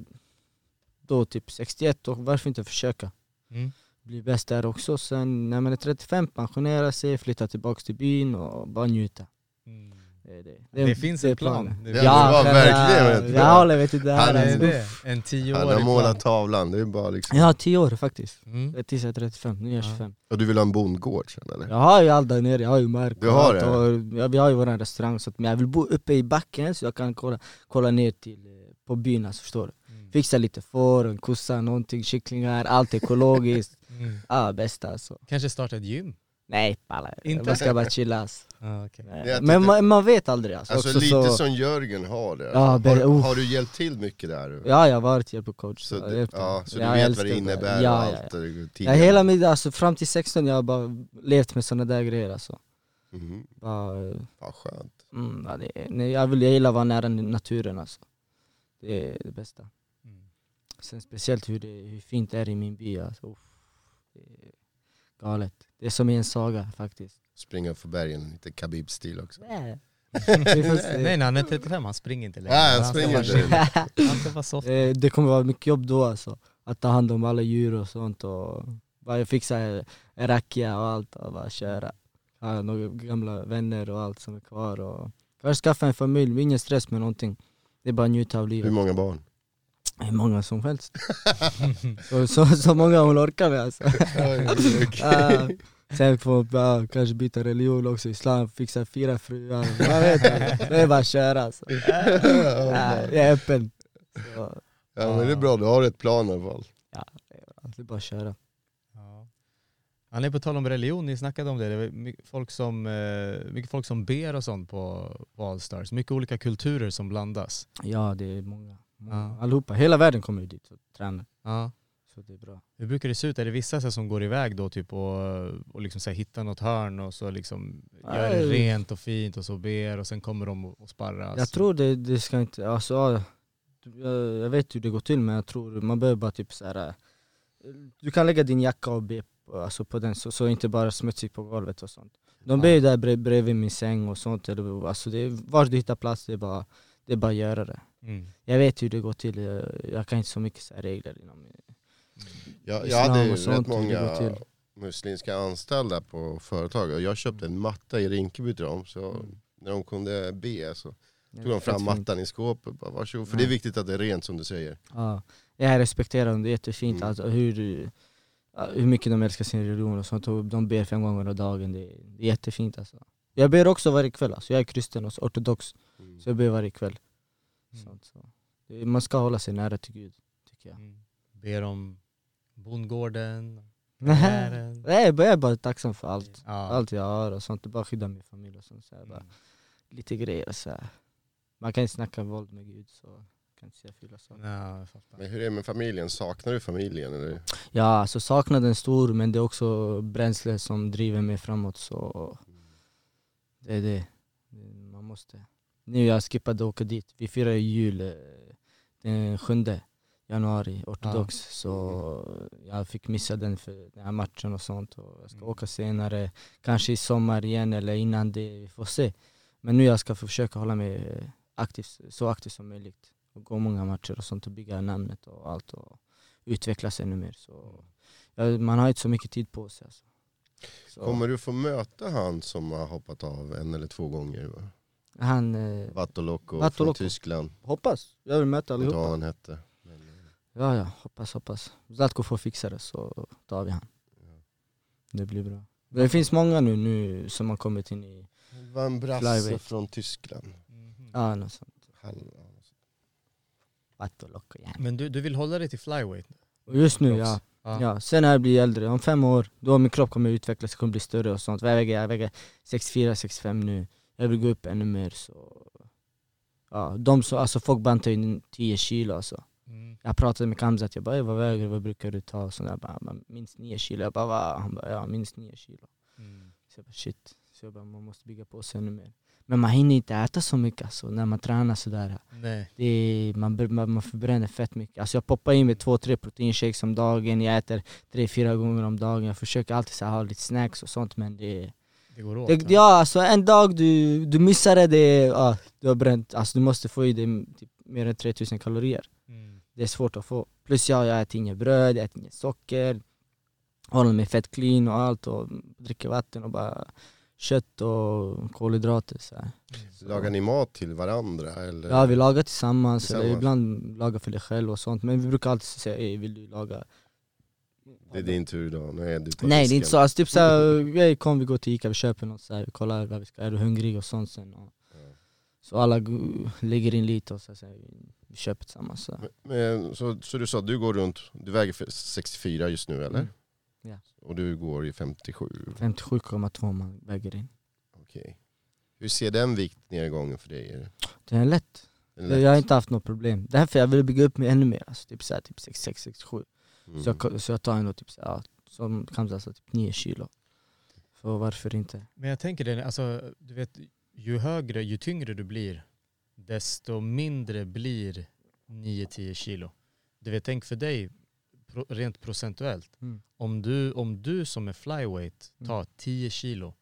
då typ sextioett, och varför inte försöka? Mm. Bli bäst där också. Sen när man är trettiofem, pensionera sig, flytta tillbaka till byn och bara njuta. Mm. Det, är det. Det finns är en plan. planen. Det- Ja, det var själva- verkligen ett plan. Jag håller vet du det här. Han Det är är alltså. det. En Han tioårig har målat plan. tavlan, det är bara liksom... Ja, tio år faktiskt. Mm. Tills jag är trettiofem, nu är jag Ja. tjugofem. Och du vill ha en bondgård sen, eller? Jag har ju allt där nere, jag har ju mark Du och har allt, det? och ja, vi har ju vår restaurang, så att, men jag vill bo uppe i backen så jag kan kolla, kolla ner till, eh, på byn, alltså, förstår du? Mm. Fixa lite får, en kossa, någonting, kycklingar, allt ekologiskt. Mm. Ja, bästa alltså. Kanske starta ett gym? Nej, palla. Inte? Man ska bara chilla alltså. Ah, okay. Nej. Jag Men tyckte- man, man vet aldrig alltså. Alltså också, lite så, som Jörgen har det. Ja, Alltså, be- har, oh. har du hjälpt till mycket där? Ja, jag har varit hjälpcoach. Så, jag du, hjälpte. ja, så du Jag vet älskar vad det innebär Ja, och ja, allt? ja. det- Jag hela mitt, alltså, fram till sexton jag har bara levt med såna där grejer alltså. Mhm. Bara, Ja, skönt. mm, ja, det, är- nej, jag, vill, jag gillar att vara nära naturen alltså. Det är det bästa. Mm. Sen speciellt hur, det, hur fint det är i min by alltså. Uff, det är galet. Det är som i en saga faktiskt. springa upp för bergen, lite Khabib-stil också. Nej. Nej, när han är trettiofem, han springer inte längre. Nej, han springer inte. Han ska vara soft. Eh, Det kommer vara mycket jobb då alltså. Att ta hand om alla djur och sånt och bara fixa en rakia och allt och bara köra. Ja, några gamla vänner och allt som är kvar och kanske skaffa en familj, ingen stress med någonting. Det är bara att njuta av livet. Hur många barn? Hur många som helst. så, så, så många hon orkar med alltså. Ah, sen får ja, kanske byta religion också, islam, fixa fyra fruar. Man vet inte, det är bara att köra alltså. Ja, jag är öppen. Så, Ja, men det är bra, du har ett plan i alla fall. ja, det är bara att köra. Ja. Han är på tal om religion, ni snackade om det. Det är mycket folk som, eh, mycket folk som ber och sånt på, på All Stars. Mycket olika kulturer som blandas. Ja, det är många. många. Ja. Allihopa, hela världen kommer ju dit och tränar. Ja. Så det är bra. Hur brukar det se ut? Är det vissa så, som går iväg då typ och, och liksom så här, hittar något hörn och så liksom gör det Nej. rent och fint och så ber och sen kommer de och, och sparrar? Jag tror det, det ska inte, alltså ja, jag, jag vet hur det går till men jag tror man behöver bara typ så här. Du kan lägga din jacka och be på, alltså på den så, så inte bara smutsigt på golvet och sånt. De ber ju där brev, bredvid min säng och sånt. Eller, alltså det är, var du hittar plats, det är bara, det är bara att göra det. Mm. Jag vet hur det går till, jag, jag kan inte så mycket så här regler inom Jag, jag islam hade ju och sånt, rätt hur det många går till. muslimska anställda på företag och jag köpte en matta i Rinkeby till dem så Mm. när de kunde be så Ja, tog de fram fett fint. mattan i skåpet. Bara, varsågod. För Ja. det är viktigt att det är rent som du säger. Ja, jag respekterar dem, det är jättefint. Mm. Alltså, hur, hur mycket de älskar sin religion och sånt. Och de ber fem gånger om dagen, det är, det är jättefint alltså. Jag ber också varje kväll, alltså. Jag är kristen och ortodox, Mm. så jag ber varje kväll. Mm. Sånt, så. Det- Man ska hålla sig nära till Gud, tycker jag. Mm. Ber om bondgården, Nej, karriären. jag är bara tacksam för allt. Ja. Allt jag har och sånt, det bara skydda min familj och sånt. Så här, bara, Mm. lite grejer så här. Man kan inte snacka våld med Gud, så kan inte säga fylla så. Ja, jag fattar. Men hur är det med familjen? Saknar du familjen? Eller? Ja, alltså saknaden är stor, men det är också bränsle som driver mig framåt, så det är det. Man måste. Nu jag skippade åka dit. Vi firar jul eh, den sjunde januari, ortodox, så jag fick missa den för den här matchen och sånt. Och jag ska Mm. åka senare, kanske i sommar igen eller innan det, vi får se. Men nu jag ska försöka hålla mig aktiv, så aktiv som möjligt. Och gå många matcher och sånt och bygga namnet och allt och utvecklas ännu mer. Så, ja, man har inte så mycket tid på sig. Alltså. Så, Kommer du få möta han som har hoppat av en eller två gånger? Va? han eh, Vatoloko från Vatoloko. Tyskland. hoppas, jag vill möta Jag vet inte vad allihopa. han hette. Men, Ja, ja, hoppas, hoppas. Zlatko får fixa det så tar vi han. Det blir bra. Det finns många nu, nu som har kommit in i, det var en brasse Flyweight. från Tyskland. Mhm. ja, något sånt. Hall- Vatoloko, ja. Men du, du vill hålla dig till flyweight? Och just nu, ja. Ja. Ja, sen när jag blir äldre, om fem år, då min kropp kommer utvecklas, det kommer bli större och sånt. Jag väger, jag väger sextiofyra sextiofem nu. Jag vill gå upp ännu mer så... Ja, de så, alltså folk bantar ju tio kilo alltså. Mm. Jag pratade med Kamzat, jag bara, vad väger du, vad brukar du ta? Så jag bara, "Men minst nio kilo. Jag bara, va? Han bara, ja, minst nio kilo. Mm. Så jag bara, shit. Så jag bara, man måste bygga på sig ännu mer. Men man hinner inte äta så mycket alltså, när man tränar sådär. Nej. Det är, man, br- man, man förbränner fett mycket. Alltså jag poppar in med två, tre proteinshakes om dagen. Jag äter tre, fyra gånger om dagen. Jag försöker alltid så här, ha lite snacks och sånt, men det, Det går åt. det ja, alltså en dag du, du missar det, det är, ja, du har bränt. Alltså du måste få i dig typ mer än tre tusen kalorier. Mm. Det är svårt att få. Plus jag, jag äter inget bröd, jag äter inget socker. Håller mig fett clean och allt och dricker vatten och bara kött och kolhydrater så här. Lagar ni mat till varandra? Eller? Ja, vi lagar tillsammans, Tillsammans. eller ibland lagar för dig själv och sånt. Men vi brukar alltid säga, "Ey, vill du laga?" Det är din tur då. Nu är du på Nej, det är disken. inte så. Alltså, typ såhär, "Ey, kom vi går till Ica, vi köper något såhär, kollar vad vi ska, är du hungrig och sånt sen. Och, Ja. så alla g- lägger in lite och så, så här, vi köper tillsammans. Så. Men, men, så, så du sa, du går runt, du väger för sextiofyra just nu eller? Mm. Ja. Och du går i femtiosju. femtiosju komma två man väger in. Okej. Hur ser den viktnedgången för dig? Är det- Det är lätt. är det lätt? Jag har inte haft något problem. Därför jag vill bygga upp mig ännu mer. Alltså, typ såhär, typ sextiosex sextiosju. Mm. Så, jag, så jag tar ändå typ såhär, ja, som kan säga, typ nio kilo. Så varför inte? Men jag tänker det, alltså, du vet, ju högre, ju tyngre du blir, desto mindre blir nio till tio kilo. Du vet, tänk för dig, pro, rent procentuellt. Mm. Om du, om du som är flyweight tar tio kilo,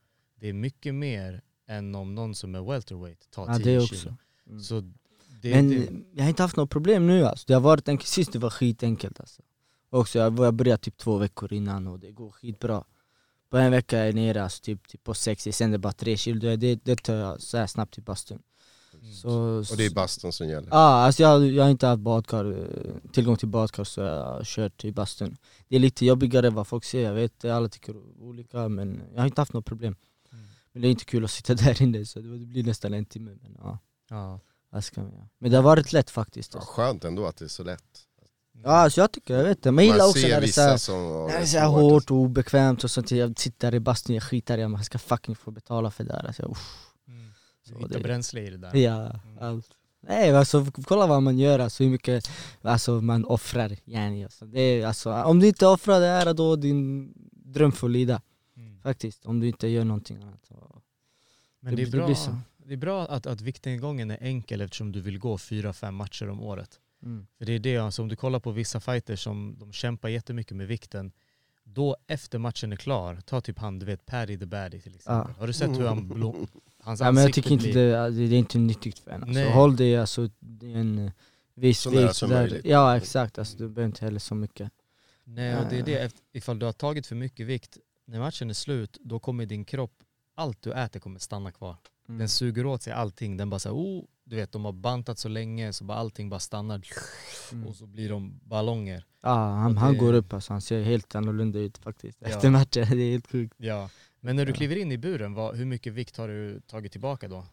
det är mycket mer än om någon som är welterweight tar Ja, tio det kilo. också. Mm. Så det, Men det, jag har inte haft något problem nu alltså. Det har varit enkelt. Sist det var skitenkelt alltså. Också jag, jag började typ två veckor innan och det går skitbra. På en vecka är jag nere alltså, typ, typ på sex, sen det är bara tre kilo. Det, det, det tar jag så här snabbt till bastun. Mm. Så, Och det är bastun som gäller. Ja, ah, alltså jag, jag har inte haft badkar, tillgång till badkar så jag har kört i bastun. Det är lite jobbigare vad folk säger, jag vet alla tycker olika men jag har inte haft något problem. Mm. Men det är inte kul att sitta där inne så det blir nästan en timme. Men, ja, ja. vad ska man göra? Men det har varit lätt faktiskt. Ja, Alltså. skönt ändå att det är så lätt. Ja, alltså jag tycker, jag vet det. Men jag gillar Man också ser när det är så vissa här, som har när det är det så här svårt. hårt och obekvämt och sånt. Jag sitter i bastun, jag skitar i att man ska fucking få betala för det där. Alltså, uff. Mm. Så Hitta det- bränsle i det där. Ja, allt. Nej, alltså kolla vad man gör, alltså hur mycket alltså, man offrar. Yani, alltså. Det är, alltså, om du inte offrar det här då din dröm får lida. Mm. Faktiskt, om du inte gör någonting annat. Så. Men Det- det är det bra, blir så. det är bra att, att viktnedgången är enkel eftersom du vill gå fyra, fem matcher om året. Mm. För det är det, alltså, om du kollar på vissa fighters som de kämpar jättemycket med vikten, då efter matchen är klar, ta typ han, du vet, Paddy the Baddy till exempel. Ja. Har du sett hur han blom, hans Ja, men jag ansikte tycker inte blir... det, det är inte nyttigt för en. Alltså, Nej. håll det, alltså, det är en viss Så nära vikt. som där. möjligt. Ja, exakt. Alltså, du behöver inte heller så mycket. Nej, och det är det, efter- ifall du har tagit för mycket vikt, när matchen är slut, då kommer din kropp, allt du äter kommer stanna kvar. Mm. Den suger åt sig allting, den bara såhär, oh, du vet, de har bantat så länge så bara allting bara stannar Mm. och så blir de ballonger. Ja, han, och han det- går upp, alltså, han ser helt annorlunda ut faktiskt. Ja. Efter matchen, det är helt sjukt. Ja. Men när du Ja. kliver in i buren, vad, hur mycket vikt har du tagit tillbaka då?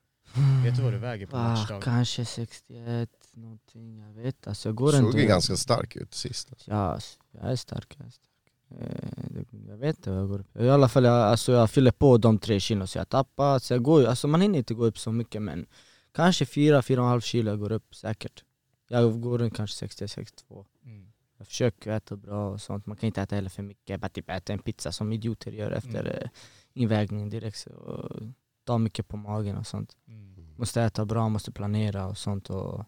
Vet du vad du väger på Ah, matchdag? kanske sextioett, någonting, jag vet. Alltså, jag går ändå... Såg ju ganska stark ut sist. Alltså. Ja, alltså, jag är stark. Jag, är stark. Eh, det- jag vet inte vad jag går upp. I alla fall, jag, alltså, jag fyller på de tre kilo så jag tappar. Så jag går, alltså, man hinner inte gå upp så mycket, men kanske fyra, fyra och en halv kilo jag går upp säkert. Jag går runt kanske sextio, sextiotvå. Mm. Jag försöker äta bra och sånt. Man kan inte äta heller för mycket. Bara typ äta en pizza som idioter gör efter Mm. mm. invägningen direkt. Så, och ta mycket på magen och sånt. Mm. Måste äta bra, måste planera och sånt. Och,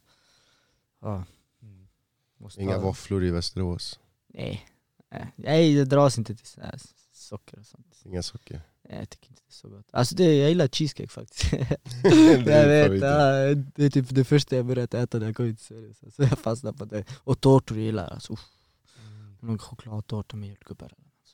ja, Mm. måste Inga ha- våfflor i Västerås. Nej. Nej, Nej, det dras inte till så här socker och sånt. Inga socker. Nej, jag tycker inte det är så gott. Alltså det, jag gillar cheesecake faktiskt. Det är jag vet, favoriten. ja, det är typ det första jag börjat äta när jag kom till Sverige. Så jag fastnade på det. Och tårtor jag gillar alltså. Uff, Mm. någon chokladtårta med jordgubbar.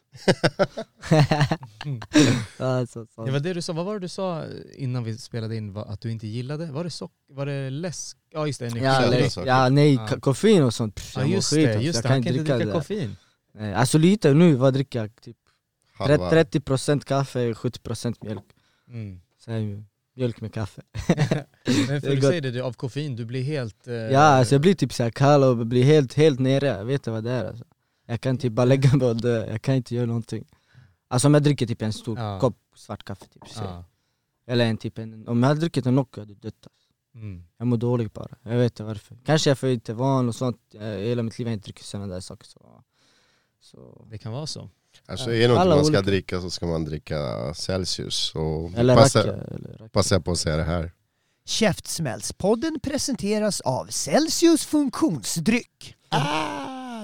Mm. Alltså, så. Det var det du sa, vad var det du sa innan vi spelade in, va- att du inte gillade? Var det, sock, var det läsk? Ja just det, energi. Ja, Andra nej, saker. ja, nej, Ja. ka- koffein och sånt. Pff, Ja jag mår just skit, det, alltså. just jag det. kan Han kan inte dricka det där. koffein. Nej, alltså lite nu, vad dricker jag? Typ Halva. trettio procent kaffe, sjuttio procent mjölk. Mm. Så här, mjölk med kaffe. Men för är du gott. säger det, du, av koffein, du blir helt... eh, Ja, alltså jag blir typ så här kall och blir helt, helt nere. Jag vet inte vad det är alltså. Jag kan typ bara lägga mig och dö. Jag kan inte göra någonting. Alltså om jag dricker typ en stor Ja. kopp svart kaffe typ. Så. Ja. Eller en typ en, om jag hade druckit en Nocco hade jag dött alltså. Mm. Jag mår dåligt bara. Jag vet inte varför. Kanske jag är för inte van och sånt. Jag, hela mitt liv har jag inte druckit sådana där saker. Så. Så. Det kan vara så. Alltså är det något Alla man ska olika. dricka så ska man dricka Celsius. Och Eller passa, racka. Eller racka. passa på att säga det här. Käftsmällspodden presenteras av Celsius funktionsdryck. Ah,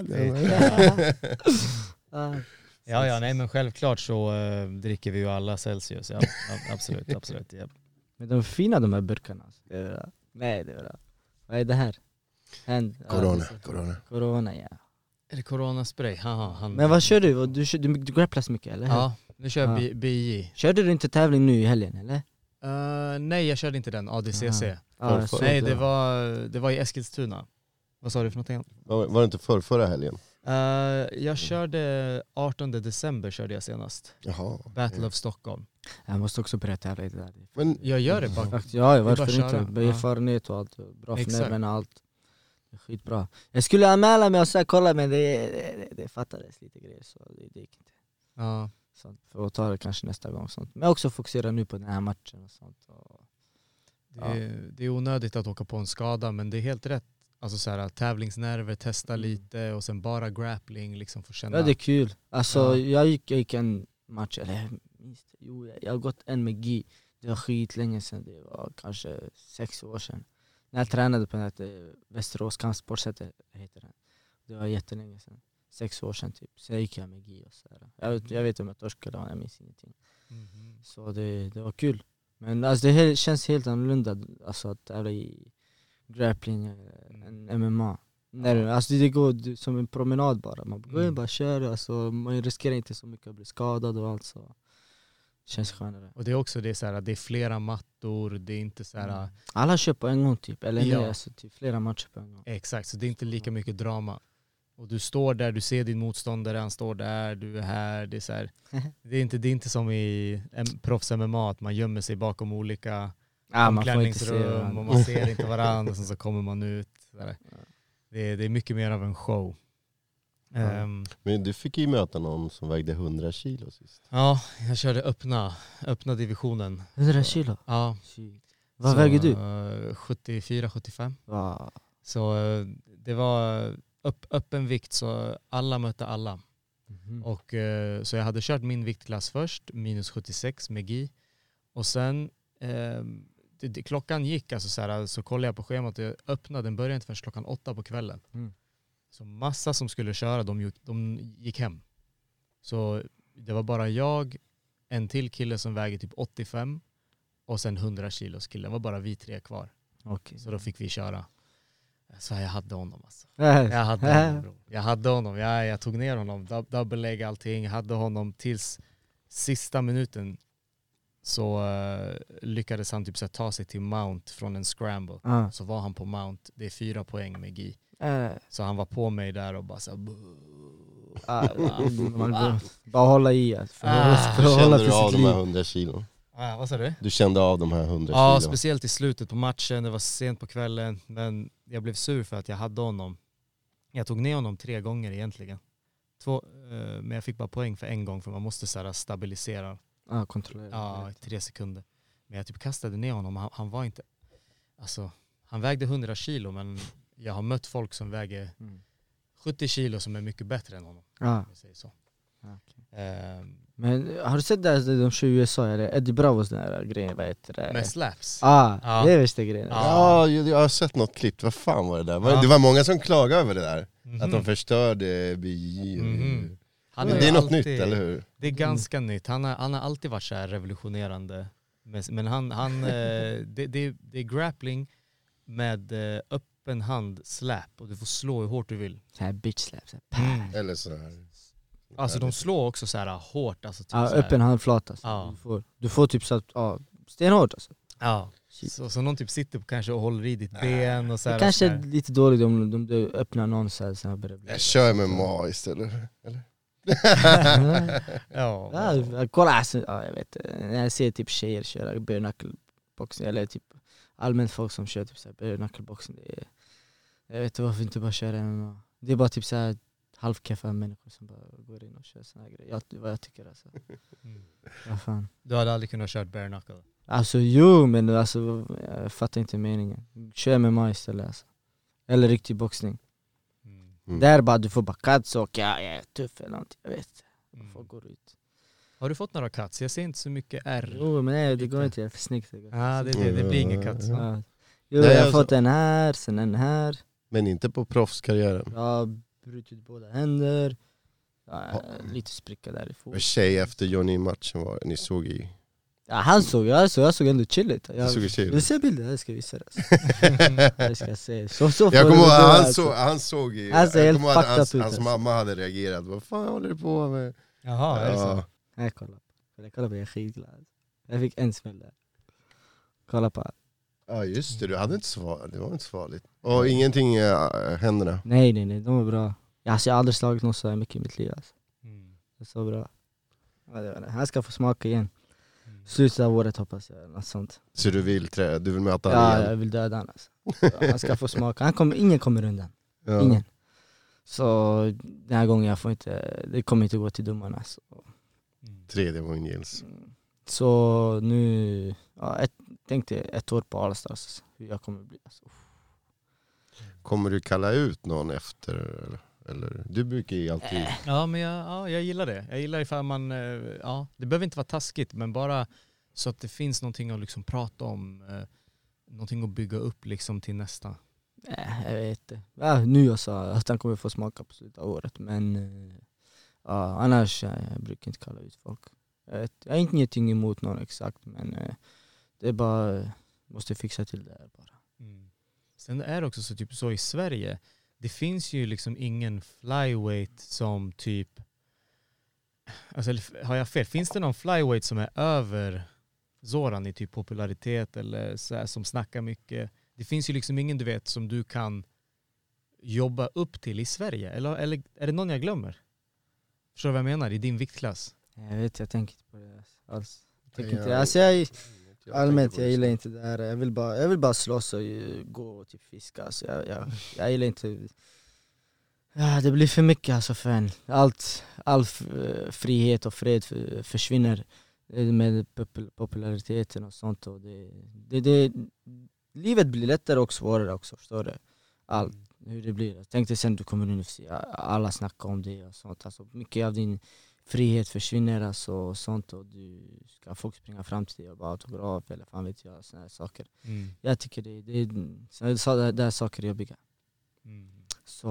Ah. Ja, ja, nej men självklart så eh, dricker vi ju alla Celsius. Ja, ja, absolut, absolut. Ja. Men de är fina de här burkarna. Alltså. Det är bra. Nej, det är bra. Vad är det här? Hand, ja, Corona, det är så- corona. Corona, ja. Är det coronaspray? Haha, han... Men vad kör du? Du, kör, du, du grapplas mycket, eller hur? Ja, nu kör jag Ja. B- BI. Körde du inte tävling nu i helgen, eller? Uh, nej, jag körde inte den, A D C C. Ja, jag såg Nej, det var, det var i Eskilstuna. Vad sa du för någonting? Var, var det inte för förra helgen? Uh, jag körde artonde december körde jag senast. Jaha. Battle of Stockholm. Jag måste också börja tävla i det där. Men Jag gör det bara. Faktiskt, ja, varför bara inte? köra. Med Ja. erfarenhet och allt. Bra för Exakt. nerverna och allt. Det är skitbra. Jag skulle anmäla mig och så här, kolla, men det, det, det fattades lite grejer. Så det, det gick inte. Ja. Så för att ta det kanske nästa gång. Sånt. Men också fokusera nu på den här matchen och sånt. Och, Det, är, det är onödigt att åka på en skada, men det är helt rätt. Alltså så här, tävlingsnerver, testa lite och sen bara grappling, liksom få känna. ja, det är kul. Alltså, Ja. jag, gick, jag gick en match, eller jag minns det. Jo, jag, jag har gått en med G. Det var skit länge sedan. Det var kanske sex år sedan. När jag tränade på det här Västerås kampsportcenter heter det. Det var jättelänge sedan. sex år sedan typ. Sen gick jag med G och så här. Jag vet, jag vet om jag torskade, jag minns ingenting. Mhm. Så det, det var kul. Men alltså, det he- känns helt annorlunda alltså, att tävla i grappling än M M A. När, alltså, det går du, som en promenad bara. Man går in Mm. bara kör. Alltså, man riskerar inte så mycket att bli skadad och allt. Så det känns skönare. Och det är också det, så här, det är flera mattor, det är inte så här, Mm. Alla kör på en gång typ. Eller Ja. nej, alltså, typ, flera matcher på en gång. exakt, så det är inte lika mycket drama. Och du står där, du ser din motståndare, han står där, du är här. Det är, så här, det är, inte, det är inte som i en proffs-M M A att man gömmer sig bakom olika Ah, man får inte se omklädningsrum varandra. och man ser inte varandra och sen så kommer man ut. Så där. Det, är, det är mycket mer av en show. Ja. Ehm, Men du fick ju möta någon som vägde hundra kilo sist. ja, jag körde öppna, öppna divisionen. hundra kilo? Ja, Shit. Vad så, väger du? eh, sjuttiofyra sjuttiofem. Wow. Så eh, det var upp, öppen vikt, så alla mötte alla. Mhm. Och, eh, så jag hade kört min viktklass först, minus sjuttiosex med G. Och sen, eh, det, det, klockan gick, alltså så, här, så kollade jag på schemat och jag öppnade, den började inte förrän klockan åtta på kvällen. Mm. Så massa som skulle köra, de gick, de gick hem. Så det var bara jag, en till kille som väger typ åttiofem och sen hundra kilos kille. Det var bara vi tre kvar. Okej. Så då fick vi köra. Så jag hade honom alltså. Äh, Jag hade honom, bro. Jag hade honom. Jag, jag tog ner honom. Dub- Double-leg allting. Jag hade honom tills sista minuten. Så uh, lyckades han typ så här, ta sig till Mount från en scramble. Ah. Så var han på Mount. Det är fyra poäng med G. Äh, Så han var på mig där och bara så här, ah, man går, bara hålla i alltså, för, Ah. för Du att hålla kände till du av sitt de här liv. hundra kilo? ah, vad sa du? Du kände av de här hundra Ja, kilo? speciellt i slutet på matchen. Det var sent på kvällen. Men jag blev sur för att jag hade honom. Jag tog ner honom tre gånger egentligen. Två, eh, men jag fick bara poäng för en gång, för man måste så här, stabilisera. Ah, kontrollera. Ja, i tre sekunder. Men jag typ kastade ner honom. Han, han var inte... Alltså, han vägde hundra kilo, men jag har mött folk som väger Mm. sjuttio kilo som är mycket bättre än honom. Ah, Om jag säger så. okej. Ehm, Men har du sett där de kör i U S A, eller Eddie Bravos den här grejen, vad heter det? med slaps. Ah, Ja. det är värsta grejen. Ja. Ja, jag, jag har sett något klipp. Vad fan var det där? Var- Ja. Det var många som klagade över det där. Mhm. Att de förstörde B J. Mhm. Han Men är det är något alltid- nytt, eller hur? Det är ganska nytt. Han har, han har alltid varit så här revolutionerande. Men, men han, han, eh, det, det, det är grappling med eh, öppen hand slap. Och du får slå hur hårt du vill. Så här bitch slap, så här, Mm. Eller så här. Alltså de slår också så här hårt. Alltså, typ ah, så här. öppen handflat alltså. Ja. Du, får, du får typ så att, ah, stenhårt alltså. Ja. Shit. Så, så någon typ sitter på kanske och håller i ditt ben och så Det här. kanske och så är här. lite dåligt om, om du öppnar någon så här, så här börjar bli. Jag kör M M A istället. Eller? Ja. Ja, kolla alltså, ja, jag vet när jag ser typ tjejer köra bare knuckle boxing, eller typ allmänt folk som kör typ så här bare knuckle boxing, det är, jag vet inte varför inte bara köra M M A. Det är bara typ så här halvkeffa människor som bara går in och kör såna här grejer. Jag, vad jag tycker alltså. Mm. Vad fan. Du hade aldrig kunnat köra bare knuckle. Alltså jo, men alltså jag fattar inte meningen. Kör M M A istället alltså. Eller riktig boxning. Mm. Mm. Där bara du får bara cuts och ja, jag är tuff eller någonting, jag vet. Mm. Folk går ut. Har du fått några cuts? Jag ser inte så mycket R. Jo men nej, det går inte, jag är för snyggt. Det går. Ja, det, det, det blir ingen cuts. va? Ja. Jo, Nej, jag har alltså- fått en här, sen en här. Men inte på proffskarriären. Jag har brutit båda händer. Ja, Ja. lite spricka där i Och fot. tjej efter Johnny-matchen var ni såg i. Ja, han såg, jag såg, jag såg ändå chilligt. Du Jag, såg i chill. du ser bilder, jag ska visa det. Jag ska se. Så, så får Jag det kommer ihåg gå, att han, alltså. såg, han såg i, Han ser jag helt kommer ihåg att fucked hans, up ut, hans alltså. mamma hade reagerat. Vad fan håller du på med? Jaha, är det så? Ja. Nej, kolla. Kolla, kolla på det, jag är skitglad. Jag fick en smäll där. Kolla på allt. Ja just det, du hade inte svar, det var inte så farligt. Och ingenting i äh, händerna. Nej, nej, nej, de var bra. Alltså, jag har aldrig slagit någon så här mycket i mitt liv. Alltså. Mm. Det är så bra. Ja, det var det. Han ska få smaka igen. Mm. Slutet av året hoppas jag, något sånt. Så du vill, trä, du vill möta honom Ja, igen? jag vill döda honom. Alltså. Han ska få smaka. Han kommer, ingen kommer undan. Ja. Ingen. Så den här gången jag får inte, det kommer inte gå till domarna. Så, Mm. Tredje gången gills. så nu, ja, ett, tänkte ett år på Allstars, hur jag kommer bli. Alltså. Kommer du kalla ut någon efter? Eller? Eller? Du brukar ju alltid... Ja, men jag, ja, jag gillar det. Jag gillar ifall man, eh, ja, det behöver inte vara taskigt, men bara så att det finns någonting att liksom prata om, eh, någonting att bygga upp liksom till nästa. Nej, jag vet inte. Ja, nu jag sa att han kommer få smaka på slutet av året. Men eh, ja, annars jag, jag brukar inte kalla ut folk. Jag, vet, jag har ingenting emot någon exakt, men eh, det är bara, måste fixa till det här bara. Mm. Sen är det också så, typ så i Sverige, det finns ju liksom ingen flyweight som typ, alltså har jag fel, finns det någon flyweight som är över Zoran i typ popularitet eller så här, som snackar mycket? Det finns ju liksom ingen, du vet, som du kan jobba upp till i Sverige, eller, eller är det någon jag glömmer? Förstår du vad jag menar? I din viktklass? Jag vet, jag tänker inte på det alls. Jag tänker Ja, inte, jag- alltså jag, Jag allmänt, tänker på jag det. gillar inte det här. Jag vill bara, jag vill bara slåss och ju gå och typ fiska. Alltså jag, jag, jag gillar inte... Ja, det blir för mycket alltså för en. Allt, all f- frihet och fred för, försvinner med popul- populariteten och sånt. Och det, det, det, livet blir lättare och svårare också, förstår du? Allt, hur det blir. Tänk dig sen du kommer in och ser alla snackar om det och sånt. Alltså mycket av din frihet försvinner alltså, och sånt, och du ska folk springa fram till dig och bara autograf eller fan vet jag, såna här saker. Mm. Jag tycker det, det, det, så det, det är saker jag bygger. Mm. Så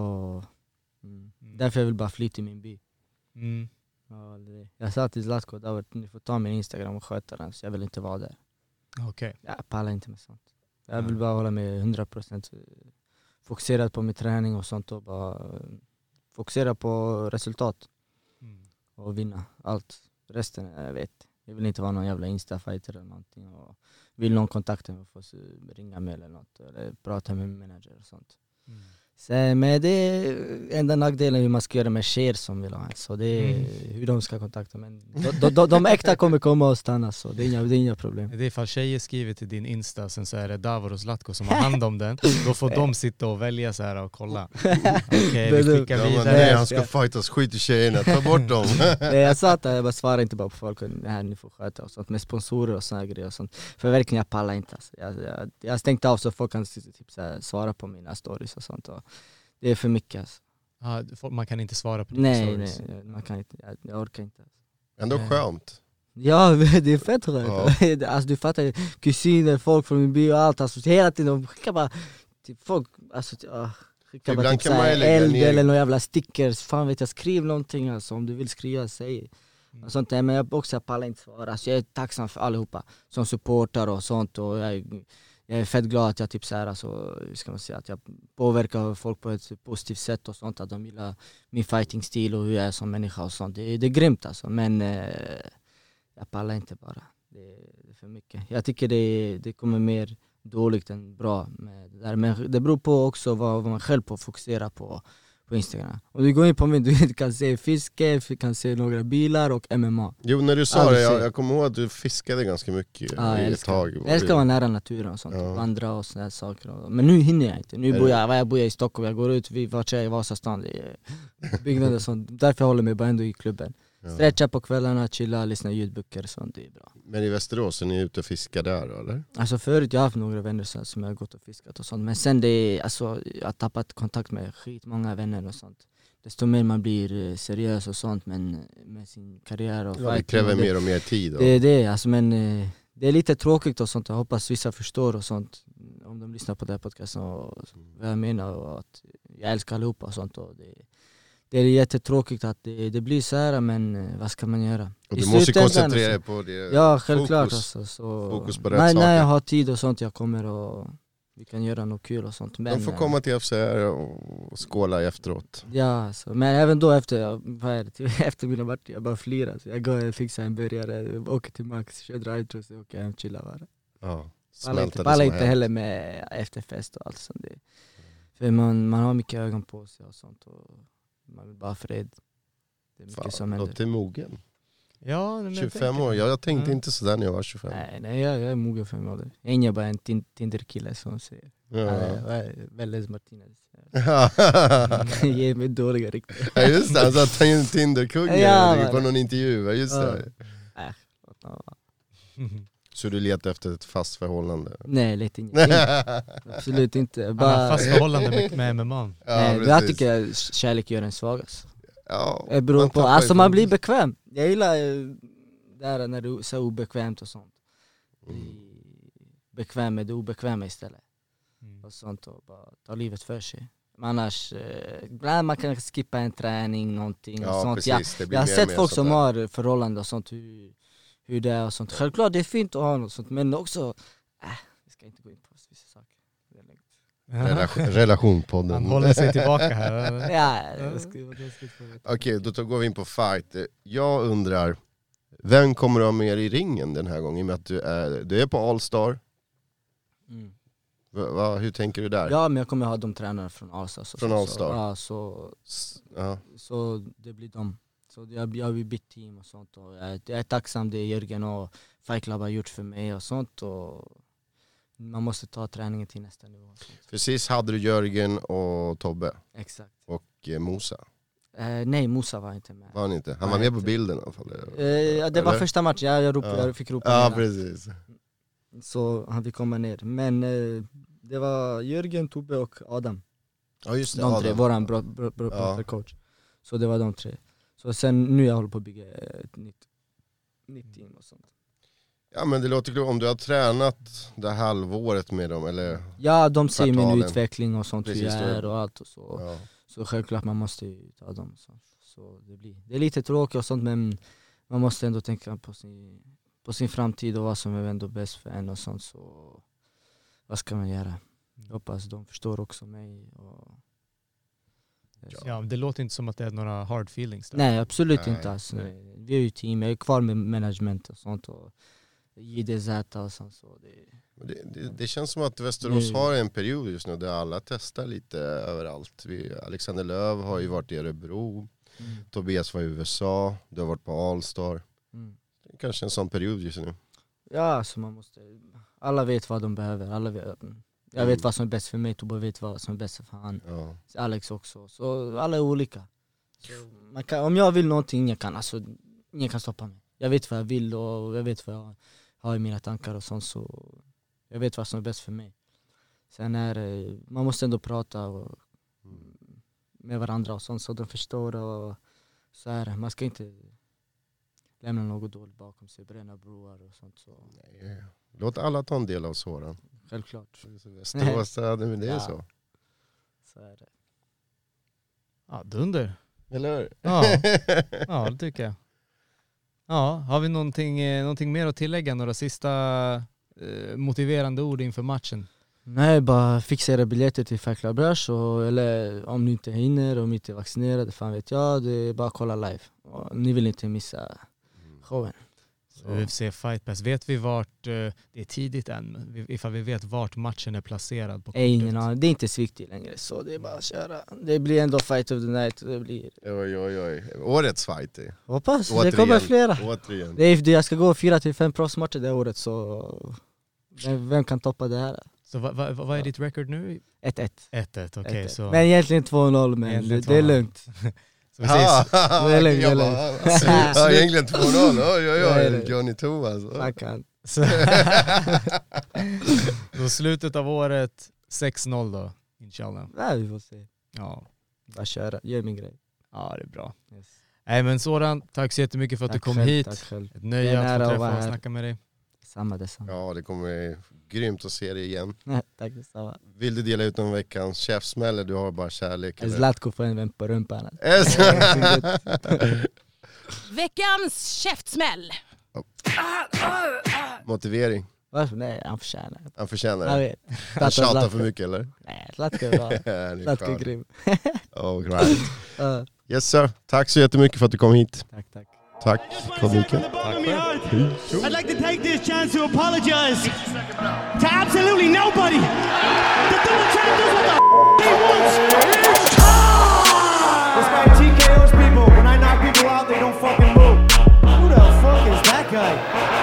mm. Mm. därför jag vill bara fly till min by. Mm. Ja, det, jag sa till Zlatko, där, ni får ta min Instagram och sköta den, så jag vill inte vara där. Okej. Jag pallar inte med sånt. Jag Mm. vill bara hålla mig hundra procent fokuserad på min träning och sånt, och bara fokusera på resultat Mm. och vinna allt. Resten, jag vet. Jag vill inte vara någon jävla instafighter eller någonting. Och vill någon kontakta mig får ringa mig eller något, eller prata med min manager och sånt. Mm. Så, men det är enda nackdelen hur man ska göra med tjejer som vill ha en. Så det är Mm. hur de ska kontakta. Men de, de, de, de äkta kommer komma och stanna, så det är inga, det är inga problem. Det är ifall tjejer skriver till din Insta, sen så är det Davor och Zlatko som har hand om den. Då får de sitta och välja så här och kolla. Okej, vi skickar Ja, men vidare. nej, han ska fightas, skit i tjejerna, ta bort dem. Nej, jag sa att jag bara svarar inte bara på folk, och det här ni får sköta och sånt, med sponsorer och såna grejer och sånt. För verkligen jag pallar inte alltså. jag, jag, jag har stängt av så folk kan typ, så här, svara på mina stories och sånt, och det är för mycket alltså. Ja, folk- man kan inte svara på dina Nej, stories. nej, man kan inte, jag, jag orkar inte alltså. Ändå skönt. Ja, det är fett skönt. Alltså du fattar, kusiner, folk från min by och allt, alltså hela tiden de skickar bara till folk, alltså till, uh, skickar bara Ibland typ kan man ju såhär lägga eld ner- eller några jävla stickers, fan vet jag, skriv någonting alltså, om du vill skriva, säg. Och sånt där. Men jag också jag pallar inte svara, alltså, jag är tacksam för allihopa som supportar och sånt, och jag är, jag är fett glad att jag typ så här, alltså, hur ska man säga, att jag påverkar folk på ett positivt sätt och sånt, att de gillar min fighting-stil och hur jag är som människa och sånt. Det, det är grymt alltså, men eh, jag pallar inte bara. Det, det är för mycket. Jag tycker det, det kommer mer dåligt än bra med det där. Men det beror på också vad, vad man själv på fokusera på på Instagram. Och du går in på min, du kan se fiske, du kan se några bilar och M M A. Jo, när du sa Ja, det, du jag, ser. jag kommer ihåg att du fiskade ganska mycket Ja, jag i ett älskar, tag. jag älskar att vara nära naturen och sånt, Ja. vandra och sådana saker. Men nu hinner jag inte. Nu Är bor det- jag, jag bor jag i Stockholm, jag går ut, vi vart jag är i Vasastan, det är byggnader och sånt. Därför jag håller mig bara ändå i klubben. Ja. Stretcha på kvällarna, chilla, lyssna ljudböcker och sånt, det är bra. Men i Västerås, är ni ute och fiskar där då, eller? Alltså förut jag har haft några vänner så- som jag har gått och fiskat och sånt, men sen det är, alltså, jag har tappat kontakt med skitmånga vänner och sånt. Desto mer man blir eh, seriös och sånt, men med sin karriär och Ja, det fighting kräver och det, mer och mer tid då. det är det, alltså, men eh, det är lite tråkigt och sånt. Jag hoppas vissa förstår och sånt, om de lyssnar på det här podcasten och vad jag menar, och att jag älskar allihopa och sånt. Och det, det är jättetråkigt att det, det blir så här, men eh, vad ska man göra? Och I du måste slutändan, koncentrera dig alltså. på det. Ja, självklart Fokus. alltså, så Fokus på rätt när, när saker. jag har tid och sånt, jag kommer och vi kan göra något kul och sånt. Men, De får eh, komma till F C R och skåla efteråt. Ja, alltså, men även då efter, vad är det, typ, efter mina matcher, jag bara flyr alltså. Jag går och fixar en burgare, åker till Max, kör drive-thru, så åker jag hem och chillar bara. Ja, Pallar smälta inte, det pallar som inte har hänt. heller med efterfest och allt sånt. Det. För man, man har mycket ögon på sig och sånt, och man vill bara ha fred. Det är mycket Fan, som händer. låter till mogen. Ja, men jag tjugofem tänker- år, jag, jag tänkte Ja. inte sådär när jag var tjugofem. Nej, nej jag, jag är mogen för min ålder. Jag är ingen bara en tin- Tinder-kille som säger. Ja. Väldigt Martinez. Ja. Ge mig dåliga rykte. Ja, just det, han satt en Tinderkungen Ja, på men- någon intervju, ja, just det. Så du letar efter ett fast förhållande? Nej, lite ingenting. Absolut inte. Han har Bara, fast förhållande med, med M M A. nej, precis. jag tycker jag kärlek gör en svag alltså. Ja, Det beror man på, tappar alltså ju man fokus. blir bekväm. Jag gillar eh, det här när det är så obekvämt och sånt. Mm. Bli bekväm med det obekväma istället. Mm. och sånt och bara ta livet för sig. Men annars, eh, ibland man kan skippa en träning, någonting och Ja, sånt. precis. Jag, Det blir jag har mer sett och mer folk sånt som där. har förhållanden och sånt, hur, hur det är och sånt. Självklart det är fint att ha något sånt, men också, äh, vi ska inte gå in på vissa saker. Det är lugnt. Relation, relationpodden. Han håller sig tillbaka här. Ja, jag ska, jag ska få veta. Okej, då går vi in på fight. Jag undrar, vem kommer du ha med i ringen den här gången? I och med att du är, du är på All-Star. Mm. Va, va, hur tänker du där? Ja, men jag kommer ha de tränare från Allstar. Så, Från så- All-Star. Ja, så, Ja. så det blir dem. Så jag, jag har ju bytt team och sånt. Och jag, jag är tacksam det Jörgen och Fight Club har gjort för mig och sånt. Och man måste ta träningen till nästa nivå. och sånt. För sist hade du Jörgen och Tobbe Exakt. och eh, Mosa. Eh, nej, Musa var inte med. Var han inte? Han var Nej, med på inte. bilden i alla fall. Eh, ja, det var Eller? första matchen, jag, jag, rop, Ja. jag fick ropa Ja, ner. precis. Så han fick komma ner. Men eh, det var Jörgen, Tobbe och Adam. Ja, just det. De tre, Adam. våran bra, bra, bra, Ja. bra coach. Så det var de tre. Så sen nu jag håller på att bygga ett nytt, nytt team och sånt. Ja, men det låter klokt. Om du har tränat det här halvåret med dem, eller? Ja, de ser min Kvartalen. utveckling och sånt, hur Precis, jag då. är och allt och så. Ja. Så självklart man måste ju ta dem. Så, så det, blir, det är lite tråkigt och sånt, men man måste ändå tänka på sin, på sin framtid och vad som är ändå bäst för en och sånt. Så vad ska man göra? Jag hoppas de förstår också mig. Och, Ja, men det låter inte som att det är några hard feelings där. Nej, absolut Nej, inte. Alltså. nej. Vi är ju team, jag är kvar med management och sånt. Och J D Z och sånt. Så det, Men Det, det, det känns som att Västerås Nu- har en period just nu där alla testar lite överallt. Vi, Alexander Löv har ju varit i Örebro, mm. Tobias var i U S A, du har varit på All-Star. Mm. Det är kanske en sån period just nu. Ja, alltså man måste... Alla vet vad de behöver. Alla vet, jag Mm. vet vad som är bäst för mig, Tobbe vet vad som är bäst för han. Ja. Alex också. Så alla är olika. Så man kan, om jag vill någonting, jag kan, alltså, ingen kan stoppa mig. Jag vet vad jag vill och jag vet vad jag har i mina tankar och sånt. Så jag vet vad som är bäst för mig. Sen är det, man måste ändå prata och, med varandra och sånt så de förstår. Och så är det. Man ska inte lämna något dåligt bakom sig, bränna broar och sånt. Så. Nej, låt alla ta en del av såren. Självklart. Västerås, ja, men det är Ja. så. Så är det. Ja, dunder. Eller hur? Ja. Ja, det tycker jag. Ja, har vi någonting, eh, någonting mer att tillägga? Några sista eh, motiverande ord inför matchen? Nej, bara fixa era biljetter till Fight Club Rush, och, eller om ni inte hinner, om ni inte är vaccinerade, fan vet jag, det är bara att kolla live. Och ni vill inte missa showen. Så. U F C Fight Pass. Vet vi vart, eh, det är tidigt än, men vi- ifall vi vet vart matchen är placerad på kortet? Nej, ingen aning. Det är inte sviktigt längre, så det är bara att köra. Det blir ändå Fight of the Night. Det blir... Oj, oj, oj. Årets fight. är- Hoppas, det Återigen. kommer flera. Återigen. Det är, jag ska gå fyra till fem proffsmatcher det året, så vem, vem kan toppa det här? Så vad va, vad är ditt record nu? ett ett. ett ett, okej. ett ett. så Men egentligen två noll, men Egentligen det, det är två noll. lugnt. så vi säger, Ja, Det är lugnt, jag det är bara, lugnt. ja, egentligen två noll. Oj, oj, Nej, oj. nej. Johnny Two alltså. Tackar. så, så slutet av året sex noll då, inshallah. Nej, vi får se. Ja, Bara köra, gör min grej. ja det är bra. Yes. Nej men Soran, tack så jättemycket för att Tack du kom själv, hit. tack själv. Ett Det nöje är att nära få att träffa vara och här. snacka med dig. Samma detsamma. Ja, det kommer grymt att se dig igen. Tack detsamma. Vill du dela ut någon veckans käftsmäll, eller du har bara kärlek? eller? Zlatko får en vän på rumpan. Är det så? Veckans käftsmäll. Motivering. Varför? Nej, han förtjänar det. Han förtjänar Jag det. vet. Han tjatar Zlatko. för mycket eller? Nej, Zlatko är bra. Ja, det är Zlatko är skönt. grym. All right. Ja, Yes sir, tack så jättemycket för att du kom hit. tack, tack. Tack komiken. I'd like to take this chance to apologize to absolutely nobody. The double champ does what the f- he wants. This guy T K Os people. When I knock people out, they don't fucking move. Who the fuck is that guy?